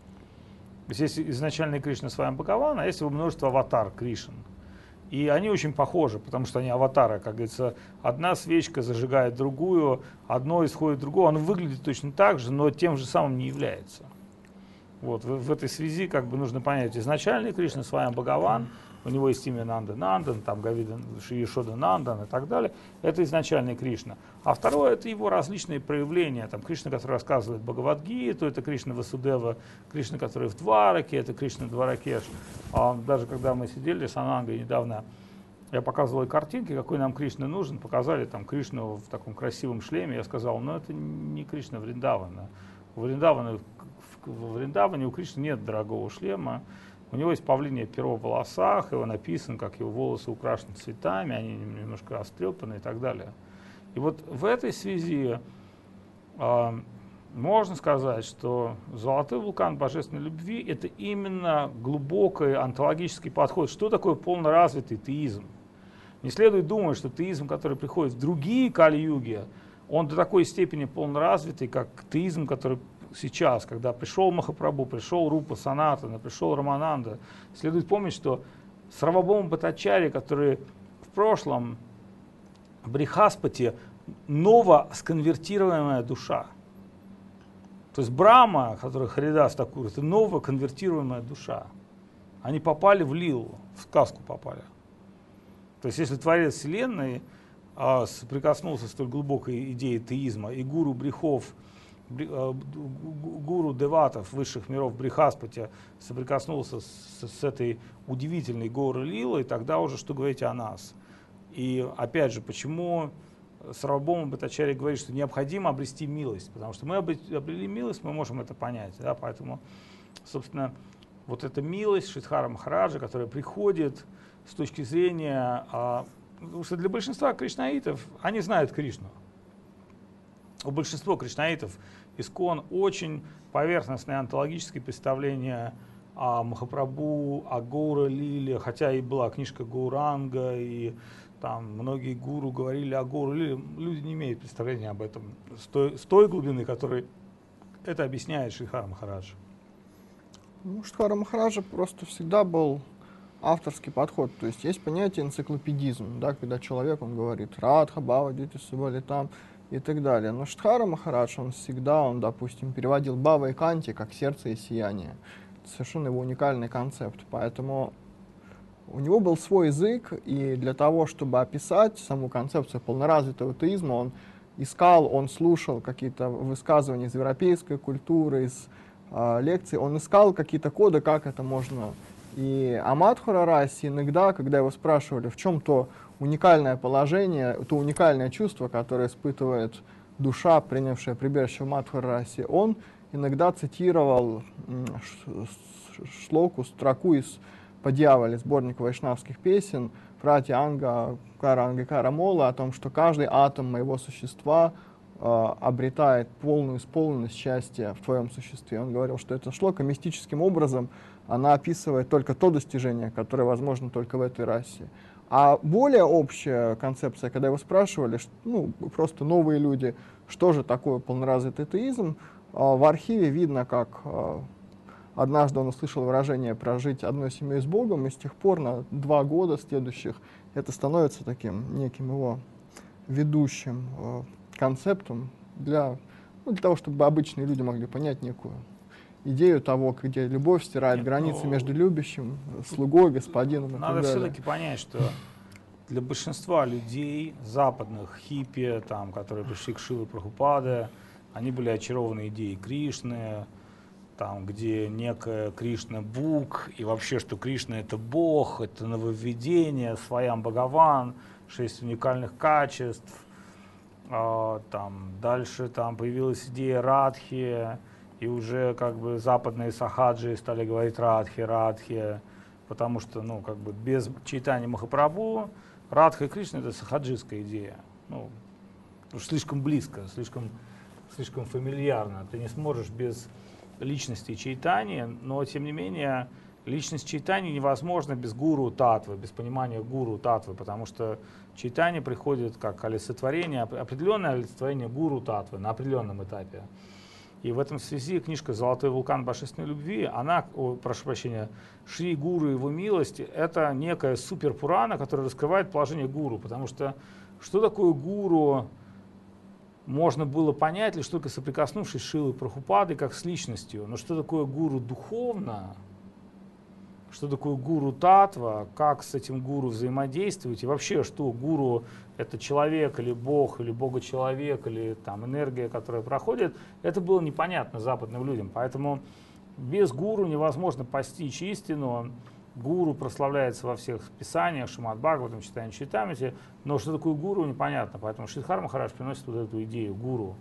То есть есть изначальный Кришна с вами Бхагаван, а есть его множество аватар Кришн. И они очень похожи, потому что они аватары, как говорится, одна свечка зажигает другую, одно исходит другое, оно выглядит точно так же, но тем же самым не является. Вот, в, в этой связи как бы нужно понять, изначальный Кришна с вами Бхагаван, у него есть имя Нанда Нандан, там Гавида Шри-Ешода Нандан и так далее, это изначальный Кришна. А второе — это его различные проявления, там Кришна, который рассказывает Бхагавад-гиту, это Кришна Васудева, Кришна, который в Двараке, это Кришна Дваракеш. А даже когда мы сидели с Анангой недавно, я показывал картинки, какой нам Кришна нужен, показали там Кришну в таком красивом шлеме, я сказал, ну это не Кришна Вриндавана. У Вриндавана, в Вриндаване у Кришны нет дорогого шлема, у него есть павлинье перо в волосах, его написано, как его волосы украшены цветами, они немножко растрепаны и так далее. И вот в этой связи э, можно сказать, что «Золотой вулкан божественной любви» — это именно глубокий онтологический подход. Что такое полноразвитый теизм? Не следует думать, что теизм, который приходит в другие кали-юги, он до такой степени полноразвитый, как теизм, который сейчас, когда пришел Махапрабху, пришел Рупа Санатана, пришел Рамананда. Следует помнить, что Сарвабхаума Бхаттачарья, который в прошлом Брихаспати, новосконвертируемая душа. То есть Брахма, который Харидас Такур, это новоконвертируемая душа. Они попали в лилу, в сказку попали. То есть если Творец Вселенной а, соприкоснулся с столь глубокой идеей теизма, и гуру Брихов, гуру деватов высших миров Брихаспати соприкоснулся с, с этой удивительной горой Лилой, тогда уже что говорить о нас. И опять же, почему Сарвабхаума Бхаттачарья говорит, что необходимо обрести милость, потому что мы обрели милость, мы можем это понять. Да? Поэтому, собственно, вот эта милость Шридхара Махараджа, которая приходит с точки зрения, а, потому что для большинства кришнаитов, они знают Кришну. У большинства кришнаитов ИСККОН очень поверхностное онтологическое представление а Махапрабху, а Гаура Лиле, хотя и была книжка Гауранга, и там многие гуру говорили о Гаура Лиле, люди не имеют представления об этом с той, с той глубины, которой это объясняет Шридхар Махарадж. Ну, Шридхар Махараджа просто всегда был авторский подход. То есть есть понятие энциклопедизм, да, когда человек, он говорит Радха, Бава, Дити, Субали, там и так далее. Но Шридхар Махарадж, он всегда, он, допустим, переводил Бава и Канти как сердце и сияние. Это совершенно его уникальный концепт. Поэтому у него был свой язык, и для того, чтобы описать саму концепцию полноразвитого теизма, он искал, он слушал какие-то высказывания из европейской культуры, из э, лекций, он искал какие-то коды, как это можно. И о Мадхура расе иногда, когда его спрашивали, в чем то уникальное положение, то уникальное чувство, которое испытывает душа, принявшая прибежище в Мадхура расе, он иногда цитировал шлоку, строку из «По-дьяволе», сборника вайшнавских песен, Прати Анга Кара Ангакара Мола, о том, что каждый атом моего существа э, обретает полную исполненность счастья в твоем существе. Он говорил, что эта шлока мистическим образом она описывает только то достижение, которое возможно только в этой расе. А более общая концепция, когда его спрашивали, ну, просто новые люди, что же такое полноразвитый теизм, э, в архиве видно, как э, однажды он услышал выражение «прожить одной семьей с Богом», и с тех пор на два года следующих это становится таким неким его ведущим э, концептом для, ну, для того, чтобы обычные люди могли понять некую идею того, где любовь стирает Нет, границы ну, между любящим, слугой, господином. Надо все-таки понять, что для большинства людей, западных хиппи, там, которые пришли к Шиле Прабхупаде, они были очарованы идеей Кришны, там, где некая Кришна Бук, и вообще, что Кришна это Бог, это нововведение, Своям Бхагаван, шесть уникальных качеств. А, там, дальше там появилась идея Радхи, и уже как бы западные сахаджи стали говорить Радхи, Радхи, потому что, ну, как бы без Чайтаньи Махапрабху Радха и Кришна это сахаджистская идея. Ну, уж слишком близко, слишком, слишком фамильярно. Ты не сможешь без личности Чайтаньи, но тем не менее личность Чайтаньи невозможна без гуру татвы, без понимания гуру татвы, потому что Чайтанья приходит как олицетворение, определенное олицетворение гуру татвы на определенном этапе. И в этом связи книжка «Золотой вулкан божественной любви», она, о, прошу прощения, Шри Гуру и его милости, это некая суперпурана, которая раскрывает положение гуру, потому что что такое гуру можно было понять, лишь только соприкоснувшись с Шилой Прабхупадой как с личностью. Но что такое гуру духовно, что такое гуру татва, как с этим гуру взаимодействовать, и вообще, что гуру это человек или бог, или бога-человек, или там энергия, которая проходит, это было непонятно западным людям. Поэтому без гуру невозможно постичь истину. Гуру прославляется во всех писаниях, Шримад Бхагаватам, читании Чайтамрити, но что такое гуру, непонятно. Поэтому Шридхар Махарадж приносит вот эту идею гуру.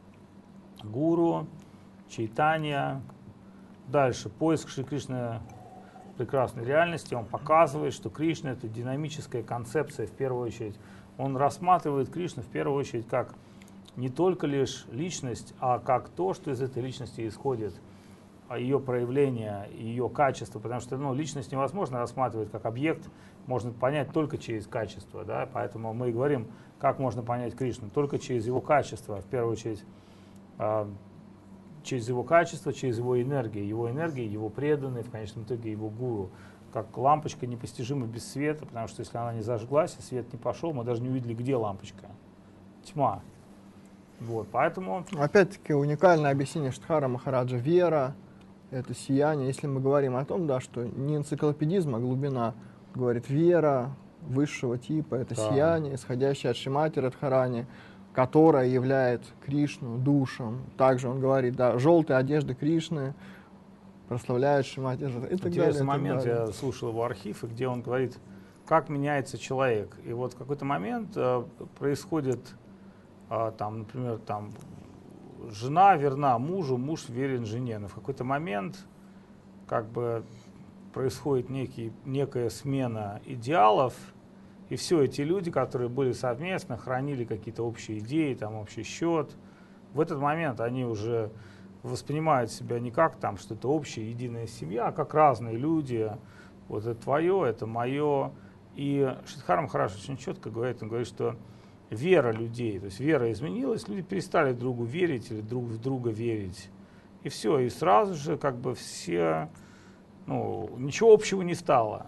Гуру, Чайтанья. Дальше, поиск Шри Кришны прекрасной реальности. Он показывает, что Кришна это динамическая концепция в первую очередь. Он рассматривает Кришну в первую очередь как не только лишь личность, а как то, что из этой личности исходит, ее проявление, ее качество, потому что ну, личность невозможно рассматривать как объект, можно понять только через качество, да? Поэтому мы и говорим, как можно понять Кришну, только через его качество, в первую очередь, э, через его качество, через его энергию, его энергия, его преданные, в конечном итоге его гуру, как лампочка непостижима без света, потому что если она не зажглась, и свет не пошел, мы даже не увидели, где лампочка, тьма. Вот, поэтому... Опять-таки уникальное объяснение Шридхара Махараджа. Вера — это сияние. Если мы говорим о том, да, что не энциклопедизм, а глубина, говорит, вера высшего типа — это да. Сияние, исходящее от Шримати Радхарани, которая являет Кришну душем. Также он говорит, да, желтые одежды Кришны прославляют Шримати Радхарани. Интересный момент, я слушал его архив, где он говорит, как меняется человек. И вот в какой-то момент э, происходит, э, там, например, там, жена верна мужу, муж верен жене. Но в какой-то момент как бы происходит некий, некая смена идеалов, и все эти люди, которые были совместно, хранили какие-то общие идеи, там, общий счет, в этот момент они уже воспринимают себя не как там что-то общее, единая семья, а как разные люди. Вот это твое, это мое. И Шридхар Махарадж очень четко говорит, он говорит, что вера людей, то есть вера изменилась, люди перестали другу верить или друг в друга верить. И все, и сразу же как бы все, ну, ничего общего не стало.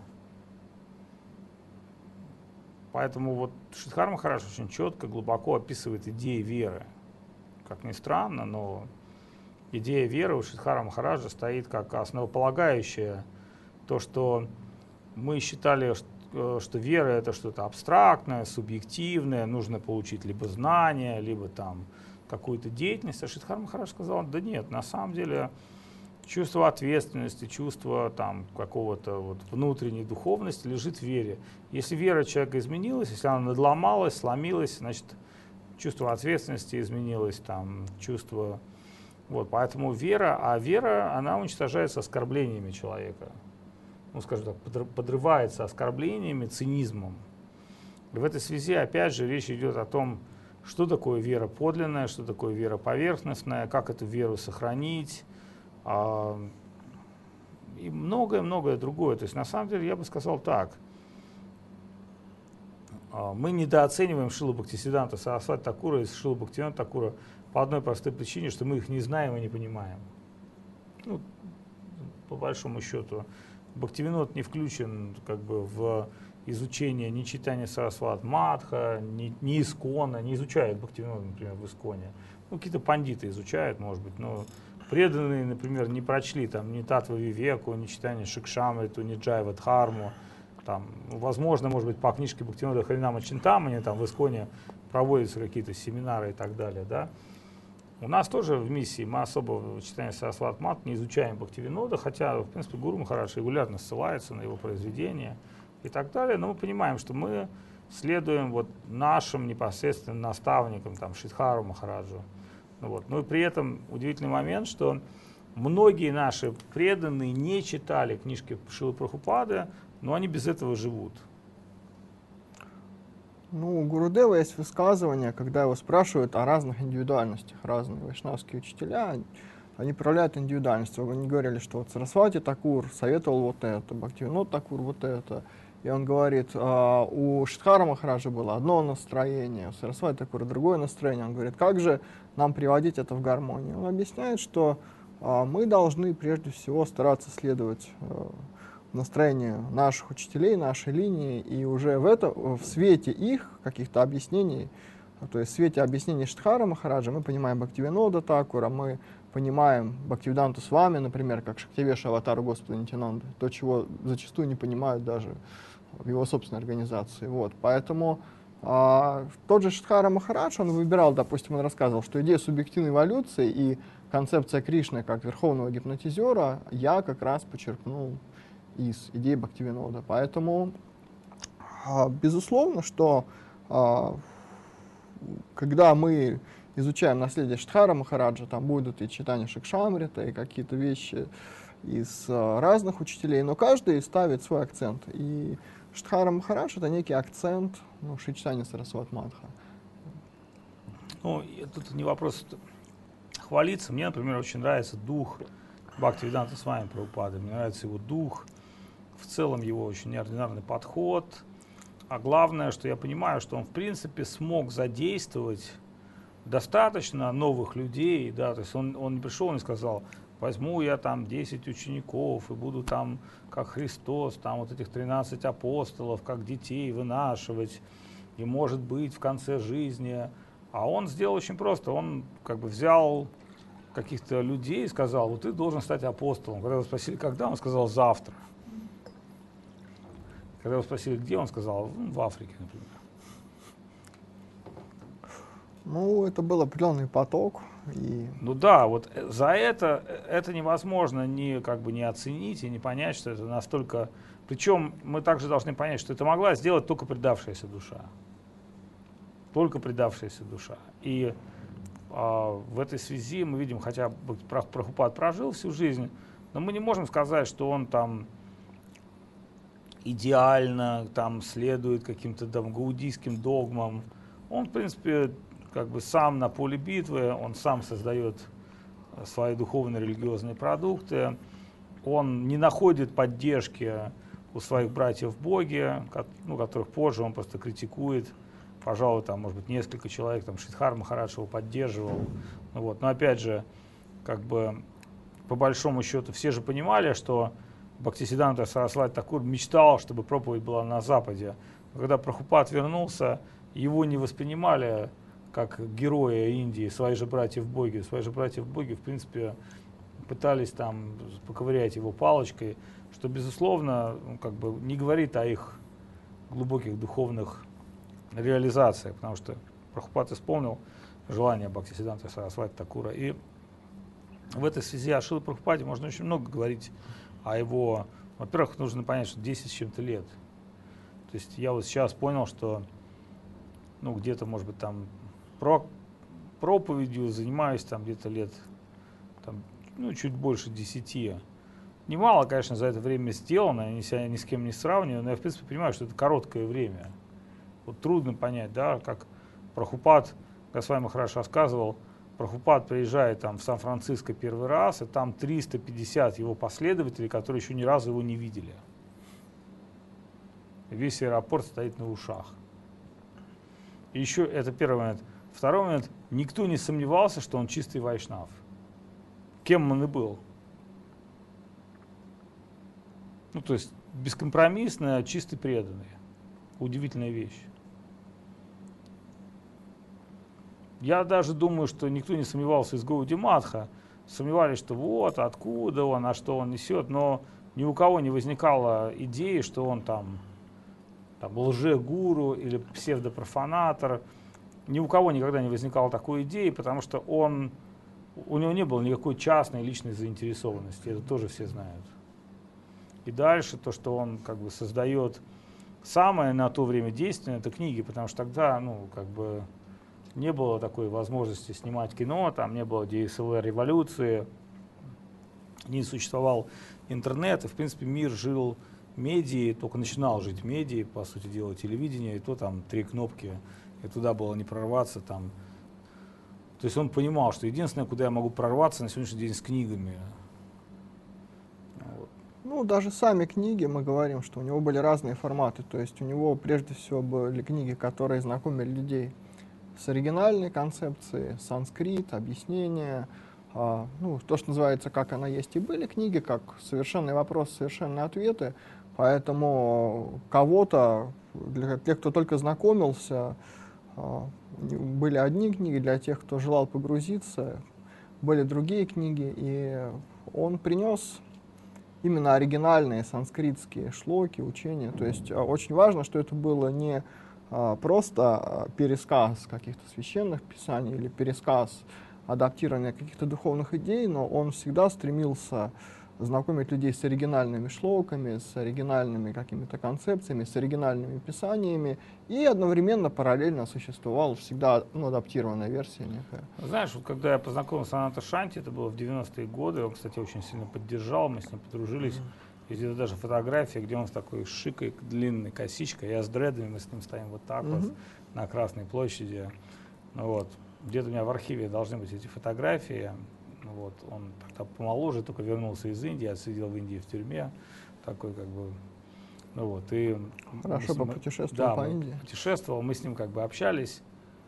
Поэтому вот Шридхар Махарадж очень четко, глубоко описывает идеи веры. Как ни странно, но идея веры у Шридхара Махараджа стоит как основополагающая. То, что мы считали, что, что вера это что-то абстрактное, субъективное, нужно получить либо знания, либо там какую-то деятельность. А Шридхар Махарадж сказал, да нет, на самом деле чувство ответственности, чувство там какого-то вот внутренней духовности лежит в вере. Если вера человека изменилась, если она надломалась, сломилась, значит чувство ответственности изменилось, там чувство, вот, поэтому вера, а вера, она уничтожается оскорблениями человека, ну, скажем так, подрывается оскорблениями, цинизмом. И в этой связи, опять же, речь идет о том, что такое вера подлинная, что такое вера поверхностная, как эту веру сохранить, и многое-многое другое. То есть, на самом деле, я бы сказал так, мы недооцениваем Шрилу Бхактисиддханта Сарасвати Такура и Шрилу Бхактивинода Такура по одной простой причине, что мы их не знаем и не понимаем. Ну, по большому счету, Бхактивинод не включен как бы в изучение ни читания Сарасват Мадха, ни, ни Искона, не изучает Бхактивинод, например, в Исконе. Ну, какие-то пандиты изучают, может быть, но преданные, например, не прочли там ни Татва Вивеку, ни читание Шикшамриту, ни Джайва Дхарму. Там, возможно, может быть, по книжке Бхактивинода Харинама Чинтамани там в Исконе проводятся какие-то семинары и так далее, да. У нас тоже в миссии мы особо в читании Сарасват Мат не изучаем Бхактивинода, хотя, в принципе, Гуру Махарадж регулярно ссылается на его произведения и так далее, но мы понимаем, что мы следуем вот нашим непосредственным наставникам, там, Шридхару Махараджу. Ну, вот. Ну и при этом удивительный момент, что многие наши преданные не читали книжки Шрилы Прабхупады, но они без этого живут. Ну, у Гурудева есть высказывание, когда его спрашивают о разных индивидуальностях. Разные вайшнавские учителя, они проявляют индивидуальность. Они говорили, что вот Сарасвати Такур советовал вот это, Бхактивинод Такур вот это. И он говорит, а, у Шридхара Махараджа было одно настроение, у Сарасвати Такура другое настроение. Он говорит, как же нам приводить это в гармонию? Он объясняет, что а, мы должны прежде всего стараться следовать а, настроению наших учителей, нашей линии, и уже в, это, в свете их каких-то объяснений, то есть в свете объяснений Шридхара Махараджа мы понимаем Бхактивинода Такура, мы понимаем Бхактивиданту Свами, например, как Шактивеша аватару Господа Нитянанды, то, чего зачастую не понимают даже в его собственной организации. Вот. Поэтому а, тот же Шридхара Махарадж, он выбирал, допустим, он рассказывал, что идея субъективной эволюции и концепция Кришны как верховного гипнотизера я как раз почерпнул из идеи Бхактивинода. Поэтому, безусловно, что когда мы изучаем наследие Шридхара Махараджа, там будут и читания Шикшамрита, и какие-то вещи из разных учителей, но каждый ставит свой акцент. И Шридхара Махарадж — это некий акцент ну, Шри Чайтанья Сарасвати Мадха. Ну, тут не вопрос хвалиться. Мне, например, очень нравится дух Бхактивиданта Свами Прабхупады. Мне нравится его дух. В целом его очень неординарный подход. А главное, что я понимаю, что он в принципе смог задействовать достаточно новых людей. Да, то есть он, он не пришел и не сказал, возьму я там десять учеников и буду там, как Христос, там вот этих тринадцать апостолов, как детей вынашивать. И может быть в конце жизни. А он сделал очень просто. Он как бы взял каких-то людей и сказал, вот ты должен стать апостолом. Когда его спросили, когда, он сказал, завтра. Когда его спросили, где, он сказал, ну, в Африке, например. Ну, это был определенный поток. И... Ну да, вот за это, это невозможно не, как бы, не оценить и не понять, что это настолько... Причем мы также должны понять, что это могла сделать только предавшаяся душа. Только предавшаяся душа. И а, в этой связи мы видим, хотя Прабхупад прожил всю жизнь, но мы не можем сказать, что он там идеально там следует каким-то там гаудийским догмам. Он, в принципе, как бы сам на поле битвы, он сам создает свои духовные религиозные продукты. Он не находит поддержки у своих братьев в Боге, ну, которых позже он просто критикует. Пожалуй, там, может быть, несколько человек, там, Шридхар Махарадж его поддерживал. Ну, вот. Но опять же, как бы, по большому счету, все же понимали, что Бхактисиддханта Сарасвати Такур мечтал, чтобы проповедь была на Западе. Но когда Прабхупад вернулся, его не воспринимали как героя Индии, свои же братья в Боге. Свои же братья в Боге, в принципе, пытались там поковырять его палочкой, что, безусловно, ну, как бы не говорит о их глубоких духовных реализациях, потому что Прабхупад исполнил желание Бхактисиддханты Сарасвати Такура. И в этой связи о Шриле Прабхупаде можно очень много говорить о его... Во-первых, нужно понять, что десять с чем-то лет. То есть я вот сейчас понял, что ну, где-то, может быть, там про проповедью занимаюсь там где-то лет там, ну, чуть больше десяти. Немало, конечно, за это время сделано, я себя ни с кем не сравниваю, но я, в принципе, понимаю, что это короткое время. Вот трудно понять, да, как Прабхупад, Госвами Махарадж рассказывал, Прабхупад приезжает там в Сан-Франциско первый раз, и там триста пятьдесят его последователей, которые еще ни разу его не видели. Весь аэропорт стоит на ушах. И еще это первый момент. Второй момент. Никто не сомневался, что он чистый вайшнав. Кем он и был. Ну, то есть бескомпромиссно, чистый преданный. Удивительная вещь. Я даже думаю, что никто не сомневался из Гауди Матха. Сомневались, что вот, откуда он, а что он несет. Но ни у кого не возникало идеи, что он там, там лже-гуру или псевдопрофанатор. Ни у кого никогда не возникало такой идеи, потому что он, у него не было никакой частной личной заинтересованности. Это тоже все знают. И дальше то, что он как бы создает самое на то время действенное, это книги, потому что тогда, ну, как бы не было такой возможности снимать кино, там не было ди эс эл ар-революции, не существовал интернет, и, в принципе, мир жил медией, только начинал жить медией, по сути дела, телевидение, и то там три кнопки, и туда было не прорваться там. То есть он понимал, что единственное, куда я могу прорваться на сегодняшний день, с книгами. Вот. Ну, даже сами книги, мы говорим, что у него были разные форматы. То есть у него прежде всего были книги, которые знакомили людей с оригинальной концепцией, санскрит, объяснения, а, ну, то, что называется «Как она есть», и были книги, как «Совершенный вопрос, совершенные ответы». Поэтому кого-то, для тех, кто только знакомился, а, были одни книги, для тех, кто желал погрузиться, были другие книги, и он принес именно оригинальные санскритские шлоки, учения. То есть очень важно, что это было не а, просто пересказ каких-то священных писаний или пересказ адаптирования каких-то духовных идей, но он всегда стремился знакомить людей с оригинальными шлоками, с оригинальными какими-то концепциями, с оригинальными писаниями, и одновременно параллельно существовала всегда ну, адаптированная версия некая. Знаешь, вот когда я познакомился с Ананта Шанти, это было в девяностые годы, он, кстати, очень сильно поддержал, мы с ним подружились. Mm-hmm. Есть даже фотография, где он с такой шикой, длинной косичкой, я с дредами, мы с ним стоим вот так mm-hmm. вот на Красной площади. Вот. Где-то у меня в архиве должны быть эти фотографии. Вот, он тогда помоложе, только вернулся из Индии, отсидел в Индии в тюрьме, такой как бы, ну вот, и... Хорошо, ним, попутешествовал да, по Индии. путешествовал, мы с ним как бы общались.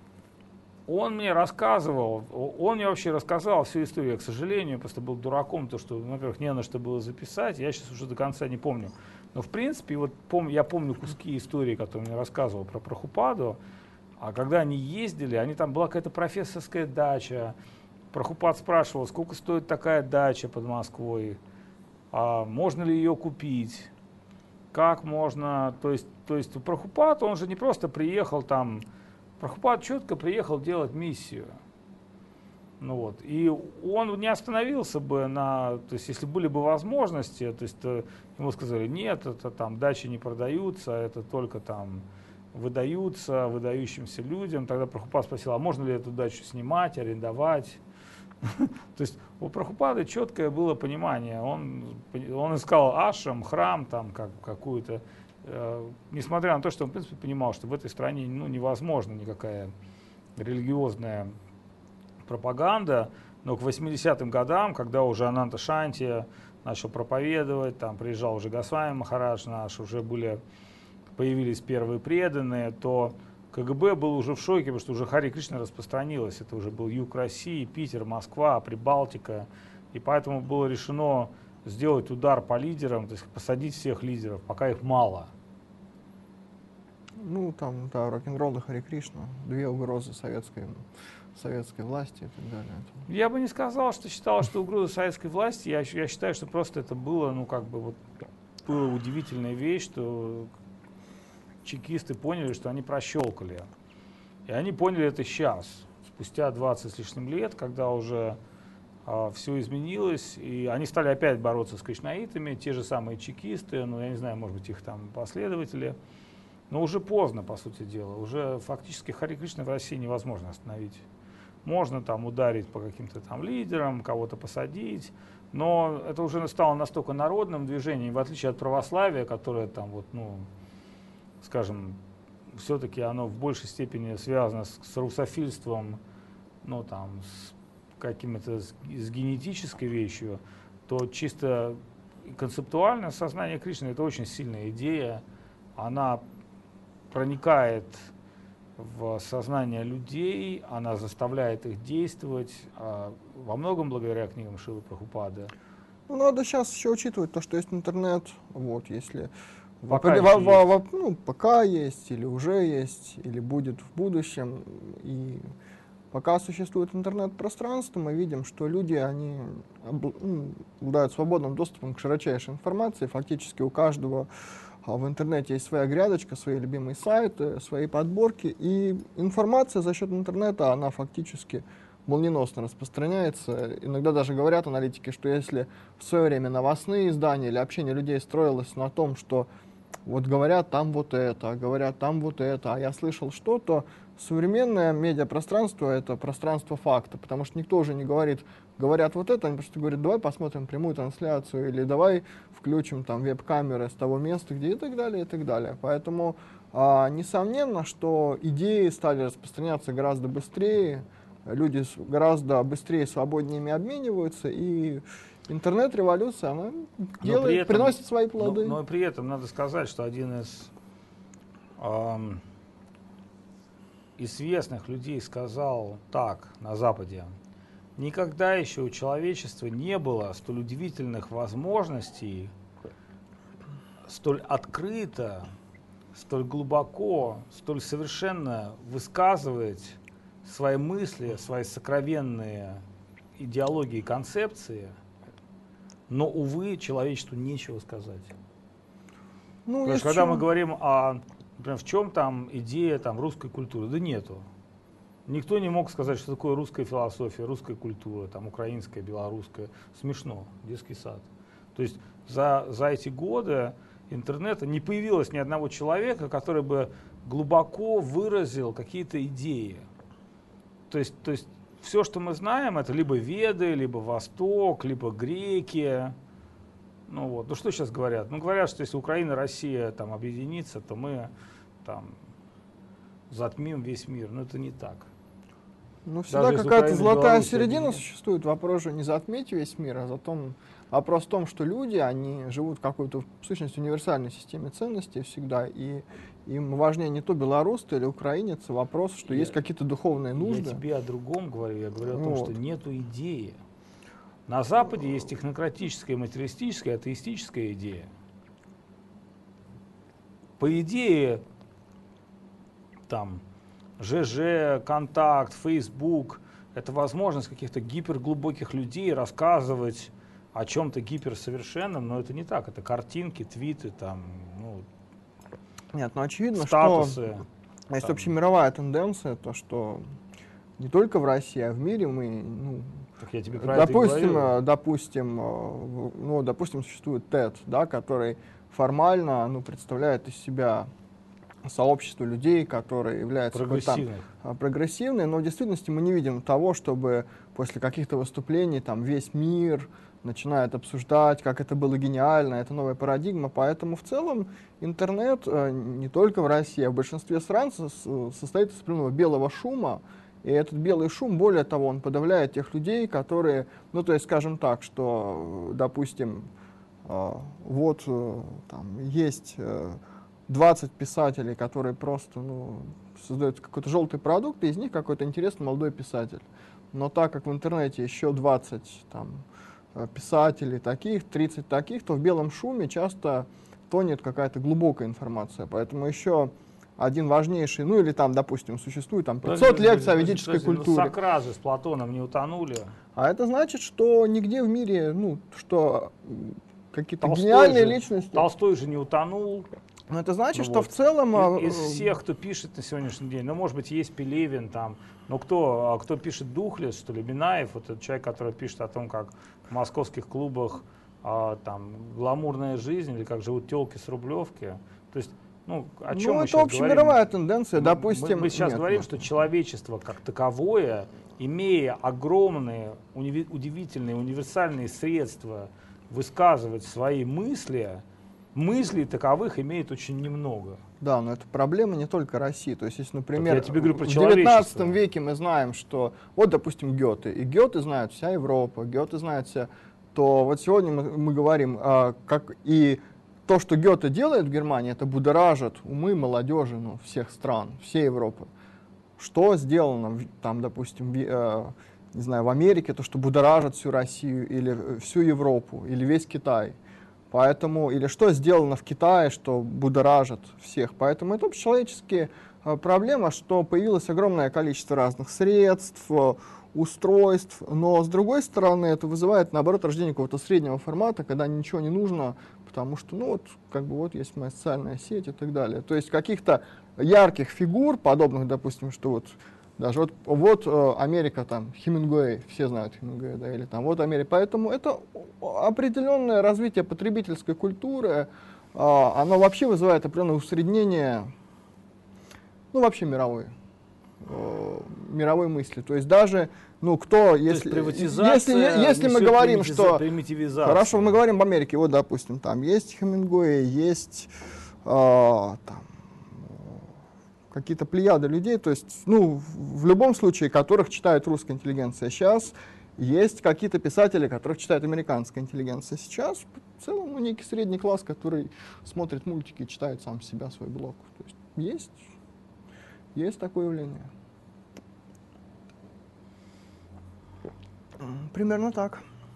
Он мне рассказывал, он мне вообще рассказал всю историю, я, к сожалению, просто был дураком, то, что, во-первых, не на что было записать, я сейчас уже до конца не помню. Но, в принципе, вот пом, я помню куски истории, которые он мне рассказывал про Прабхупаду, а когда они ездили, они там была какая-то профессорская дача. Прабхупад спрашивал, сколько стоит такая дача под Москвой, а можно ли ее купить, как можно, то есть, то есть Прабхупад, он же не просто приехал там, Прабхупад четко приехал делать миссию, ну вот, и он не остановился бы на, то есть если были бы возможности, то есть ему сказали, нет, это там дачи не продаются, это только там выдаются выдающимся людям, тогда Прабхупад спросил, а можно ли эту дачу снимать, арендовать? То есть у Прабхупады четкое было понимание. Он, он искал ашрам, храм, там, как, какую-то, э, несмотря на то, что он, в принципе, понимал, что в этой стране ну, невозможна никакая религиозная пропаганда, Но к восьмидесятым годам, когда уже Ананта Шанти начал проповедовать, там приезжал уже Госвами Махарадж наш, уже были, появились первые преданные, то КГБ был уже в шоке, потому что уже Хари Кришна распространилось. Это уже был юг России, Питер, Москва, Прибалтика. И поэтому было решено сделать удар по лидерам, то есть посадить всех лидеров, пока их мало. Ну, там, да, рок-н-ролл и Хари Кришна, две угрозы советской, советской власти и так далее. Я бы не сказал, что считал, что угроза советской власти. Я, я считаю, что просто это было, ну, как бы, вот, была удивительная вещь, что чекисты поняли, что они прощелкали. И они поняли это сейчас, спустя двадцать с лишним лет, когда уже а, все изменилось, и они стали опять бороться с кришнаитами, те же самые чекисты, ну, я не знаю, может быть, их там последователи. Но уже поздно, по сути дела. Уже фактически Хари Кришна в России невозможно остановить. Можно там ударить по каким-то там лидерам, кого-то посадить, но это уже стало настолько народным движением, в отличие от православия, которое там вот, ну, скажем, все-таки оно в большей степени связано с, с русофильством, ну там, с какими-то, с, с генетической вещью, то чисто концептуально сознание Кришны — это очень сильная идея, она проникает в сознание людей, она заставляет их действовать, а во многом благодаря книгам Шрилы Прабхупады. Ну, надо сейчас еще учитывать то, что есть интернет, вот, если Пока, во, еще во, есть. во, ну, пока есть, или уже есть, или будет в будущем, и пока существует интернет-пространство, мы видим, что люди, они обладают свободным доступом к широчайшей информации, фактически у каждого в интернете есть своя грядочка, свои любимые сайты, свои подборки, и информация за счет интернета, она фактически молниеносно распространяется. Иногда даже говорят аналитики, что если в свое время новостные издания или общение людей строилось на том, что вот говорят там вот это, говорят там вот это, а я слышал что, то современное медиапространство — это пространство факта, потому что никто уже не говорит, говорят вот это, они просто говорят, давай посмотрим прямую трансляцию, или давай включим там веб-камеры с того места, где, и так далее, и так далее. Поэтому, а, несомненно, что идеи стали распространяться гораздо быстрее, люди гораздо быстрее и свободнее ими обмениваются, и интернет-революция, она делает, этом, приносит свои плоды. Но, но при этом надо сказать, что один из эм, известных людей сказал так на Западе: никогда еще у человечества не было столь удивительных возможностей, столь открыто, столь глубоко, столь совершенно высказывать свои мысли, свои сокровенные идеологии и концепции, но, увы, человечеству нечего сказать. Ну, Потому что когда мы говорим о, например, в чем там идея там, русской культуры, да нету. Никто не мог сказать, что такое русская философия, русская культура, там, украинская, белорусская. Смешно, детский сад. То есть за, за эти годы интернета не появилось ни одного человека, который бы глубоко выразил какие-то идеи. То есть, то есть все, что мы знаем, это либо Веды, либо Восток, либо греки. Ну вот, ну что сейчас говорят? Ну говорят, что если Украина и Россия там объединится, то мы там затмим весь мир. Но это не так. Ну всегда какая-то золотая Беларусь, середина объединят. существует. Вопрос же не затмить весь мир, а затом вопрос в том, что люди, они живут в какой-то, в сущности, универсальной системе ценностей всегда, и им важнее не то белорус ты или украинец, а вопрос, что Я- есть какие-то духовные нужды. Я тебе о другом говорю, я говорю о том, Вот. что нету идеи. На Западе есть технократическая, материалистическая, атеистическая идея. По идее, там, ЖЖ, Контакт, Фейсбук — это возможность каких-то гиперглубоких людей рассказывать о чем-то гиперсовершенном, но это не так. Это картинки, твиты, там, ну, Нет, но очевидно, статусы. что есть там. общемировая тенденция, то что не только в России, а в мире мы, ну, Так я тебе про это и допустим, говорю. э, допустим, э, в- ну, допустим, существует тед, да, который формально, ну, представляет из себя сообщество людей, которые являются какой-то там, Прогрессивных. а, прогрессивные, но в действительности мы не видим того, чтобы после каких-то выступлений там весь мир начинает обсуждать, как это было гениально, это новая парадигма. Поэтому в целом интернет э, не только в России, а в большинстве стран со- состоит из определенного белого шума, И этот белый шум, более того, он подавляет тех людей, которые, ну, то есть, скажем так, что, допустим, вот там есть двадцать писателей, которые просто, ну, создают какой-то желтый продукт, и из них какой-то интересный молодой писатель. Но так как в интернете еще двадцать там, писателей таких, тридцать таких, то в белом шуме часто тонет какая-то глубокая информация. Поэтому еще один важнейший, ну или там, допустим, существует там пятьсот лекций о ведической культуре. Ну, Сократ с Платоном не утонули. А это значит, что нигде в мире, ну, что какие-то гениальные же, личности... Толстой же не утонул. Но это значит, ну, что вот. в целом... Из, из всех, кто пишет на сегодняшний день, ну, может быть, есть Пелевин там, но кто, кто пишет Духлес, что ли, Минаев, вот этот человек, который пишет о том, как в московских клубах а, там гламурная жизнь, или как живут телки с Рублевки. То есть, ну, о чем ну, мы это сейчас общемировая говорим? тенденция, мы, допустим... Мы, мы сейчас нет, говорим, нет. что человечество как таковое, имея огромные, уни- удивительные, универсальные средства высказывать свои мысли, мыслей таковых имеет очень немного. Да, но это проблема не только России. То есть, если, например, я тебе говорю про в девятнадцатом веке мы знаем, что, вот, допустим, Гёте, и Гёте знает вся Европа, Гёте знает вся, то вот сегодня мы, мы говорим, а, как и то, что Гёте делает в Германии, это будоражит умы молодежи, ну, всех стран, всей Европы. Что сделано, там, допустим, в, э, не знаю, в Америке, то, что будоражит всю Россию, или всю Европу, или весь Китай. Поэтому, или что сделано в Китае, что будоражит всех. Поэтому это общечеловеческие э, проблема, что появилось огромное количество разных средств, э, устройств, но с другой стороны это вызывает, наоборот, рождение какого-то среднего формата, когда ничего не нужно, потому что, ну вот, как бы вот есть моя социальная сеть и так далее. То есть каких-то ярких фигур, подобных, допустим, что вот даже вот, вот э, Америка, там, Хемингуэй, все знают Хемингуэя, да, или там, вот Америка. Поэтому это определенное развитие потребительской культуры, э, оно вообще вызывает определенное усреднение, ну, вообще мировой, э, мировой мысли. То есть даже, ну, кто, если, если, если мы говорим, что... Хорошо, мы говорим об Америке, вот, допустим, там есть Хемингуэй, есть, э, там, какие-то плеяды людей, то есть, ну, в любом случае, которых читает русская интеллигенция. Сейчас есть какие-то писатели, которых читает американская интеллигенция. Сейчас в целом ну, некий средний класс, который смотрит мультики и читает сам себя, свой блог. То есть есть, есть такое явление. Примерно так.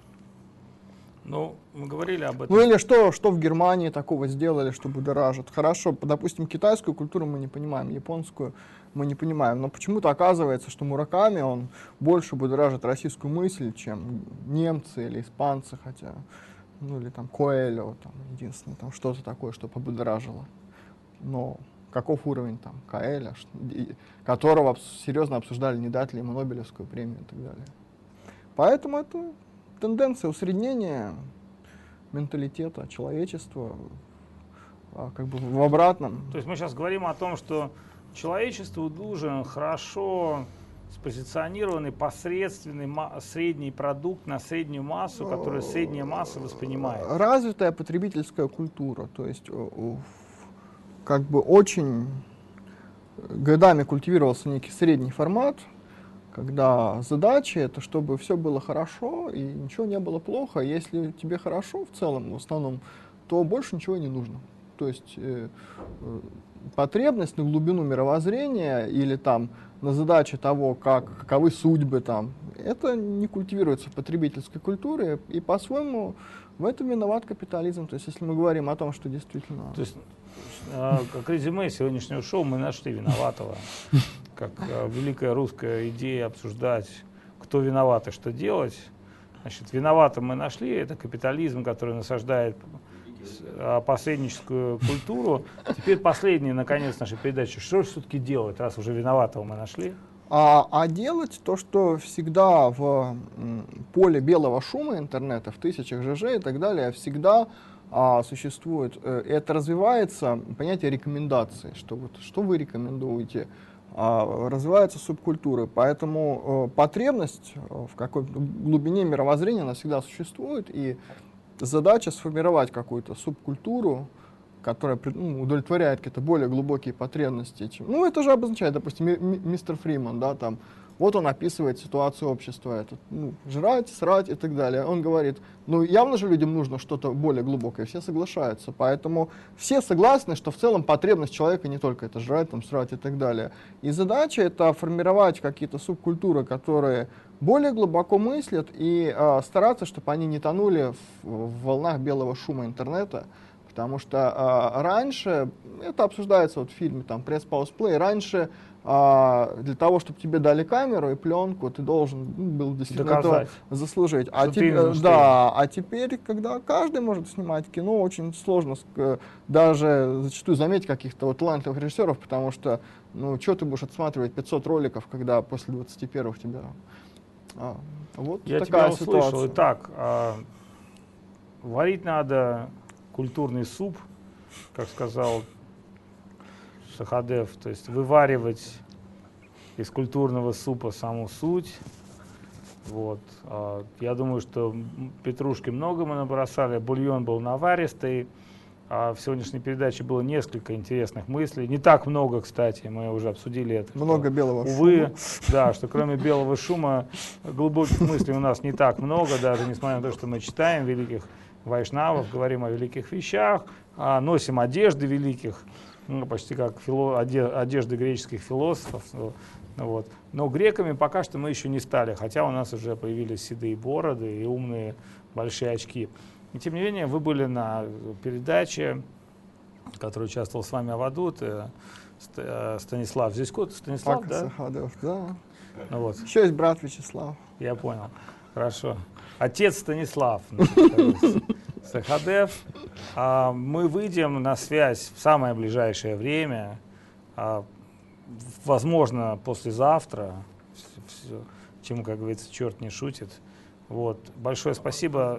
Ну, мы говорили об этом. Ну или что, что в Германии такого сделали, что будоражит. Хорошо, допустим, китайскую культуру мы не понимаем, японскую мы не понимаем, но почему-то оказывается, что Мураками, он больше будоражит российскую мысль, чем немцы или испанцы, хотя, ну или там Коэльо, там, единственное, там что-то такое, что побудоражило. Но каков уровень там Коэля, которого серьезно обсуждали, не дать ли ему Нобелевскую премию и так далее. Поэтому это тенденция усреднения менталитета человечества как бы в обратном. То есть мы сейчас говорим о том, что человечеству нужен хорошо спозиционированный посредственный средний продукт на среднюю массу, которую средняя масса воспринимает. Развитая потребительская культура, то есть как бы очень годами культивировался некий средний формат, когда задача это, чтобы все было хорошо и ничего не было плохо. Если тебе хорошо в целом, в основном, то больше ничего не нужно. То есть э, э, потребность на глубину мировоззрения или там на задачи того, как, каковы судьбы там, это не культивируется в потребительской культуре, и по-своему в этом виноват капитализм. То есть если мы говорим о том, что действительно... То есть, э, как резюме сегодняшнего шоу мы нашли виноватого. Как э, великая русская идея обсуждать, кто виноват и что делать. Значит, виноватым мы нашли, это капитализм, который насаждает э, посредническую культуру. Теперь последняя, наконец, нашей передачи. Что же все-таки делать, раз уже виноватого мы нашли? А, а делать то, что всегда в м, поле белого шума интернета, в тысячах ЖЖ и так далее, всегда а, существует, э, это развивается понятие рекомендаций, что, вот, что вы рекомендуете, а, развиваются субкультуры, поэтому э, потребность в какой-то глубине мировоззрения она всегда существует, и задача сформировать какую-то субкультуру, которая ну, удовлетворяет какие-то более глубокие потребности. Чем... Ну, это же обозначает, допустим, ми- мистер Фриман, да, там, Вот он описывает ситуацию общества, это, ну, жрать, срать и так далее. Он говорит, ну явно же людям нужно что-то более глубокое, все соглашаются. Поэтому все согласны, что в целом потребность человека не только это жрать, там, срать и так далее. И задача это формировать какие-то субкультуры, которые более глубоко мыслят и э, стараться, чтобы они не тонули в, в волнах белого шума интернета. Потому что э, раньше, это обсуждается вот в фильме там «Пресс-пауз-плей», раньше э, для того, чтобы тебе дали камеру и пленку, ты должен ну, был действительно доказать, это заслужить. А, те, да, а теперь, когда каждый может снимать кино, очень сложно даже зачастую заметить каких-то вот талантливых режиссеров, потому что, ну, что ты будешь отсматривать пятьсот роликов, когда после двадцати первых тебя... А, вот Я такая тебя услышал. ситуация. Итак, а, варить надо культурный суп, как сказал Сахадев, то есть вываривать из культурного супа саму суть. Вот. А, я думаю, что петрушки много мы набросали, бульон был наваристый. А в сегодняшней передаче было несколько интересных мыслей. Не так много, кстати, мы уже обсудили это. Много что, белого увы, шума. Да, что кроме белого шума глубоких мыслей у нас не так много, даже несмотря на то, что мы читаем великих вайшнавов, говорим о великих вещах, а носим одежды великих, ну, почти как фило, одежды греческих философов. Вот. Но греками пока что мы еще не стали, хотя у нас уже появились седые бороды и умные большие очки. И тем не менее, вы были на передаче, в которой участвовал с вами Авадут, Станислав Зисько. Станислав, Пак, да? Сахадев, да. Ну, вот. Еще есть брат Вячеслав. Я понял. Хорошо. Отец Станислав, значит, Сахадев. А, мы выйдем на связь в самое ближайшее время, а, возможно, послезавтра, все, чему, как говорится, черт не шутит. Вот. Большое спасибо.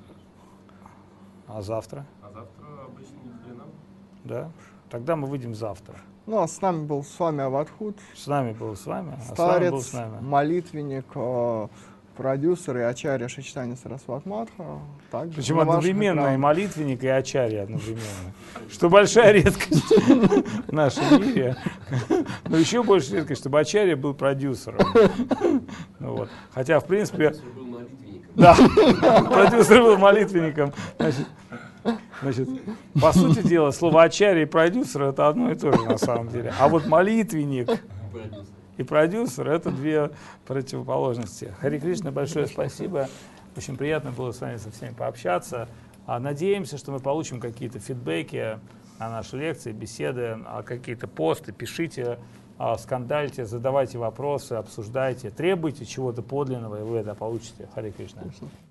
А завтра? А завтра обычно не нам. Да? Тогда мы выйдем завтра. Ну, а с нами был с вами Авадхут. С нами был с вами, Старец, а с вами был с нами. молитвенник, э, продюсер и ачарья Шичтани Сарасват Матха. Причем одновременно и молитвенник, и ачарья одновременно. Что большая редкость в нашем мире. Но еще больше редкость, чтобы ачарья был продюсером. Хотя, в принципе... Да, продюсер был молитвенником. Значит, значит, по сути дела, слово ачарья и продюсер это одно и то же на самом деле. А вот молитвенник и продюсер это две противоположности. Хари Кришна, большое спасибо. Очень приятно было с вами со всеми пообщаться. Надеемся, что мы получим какие-то фидбэки на наши лекции, беседы, какие-то посты. Пишите, скандальте, задавайте вопросы, обсуждайте, требуйте чего-то подлинного, и вы это получите. Хари Кришна.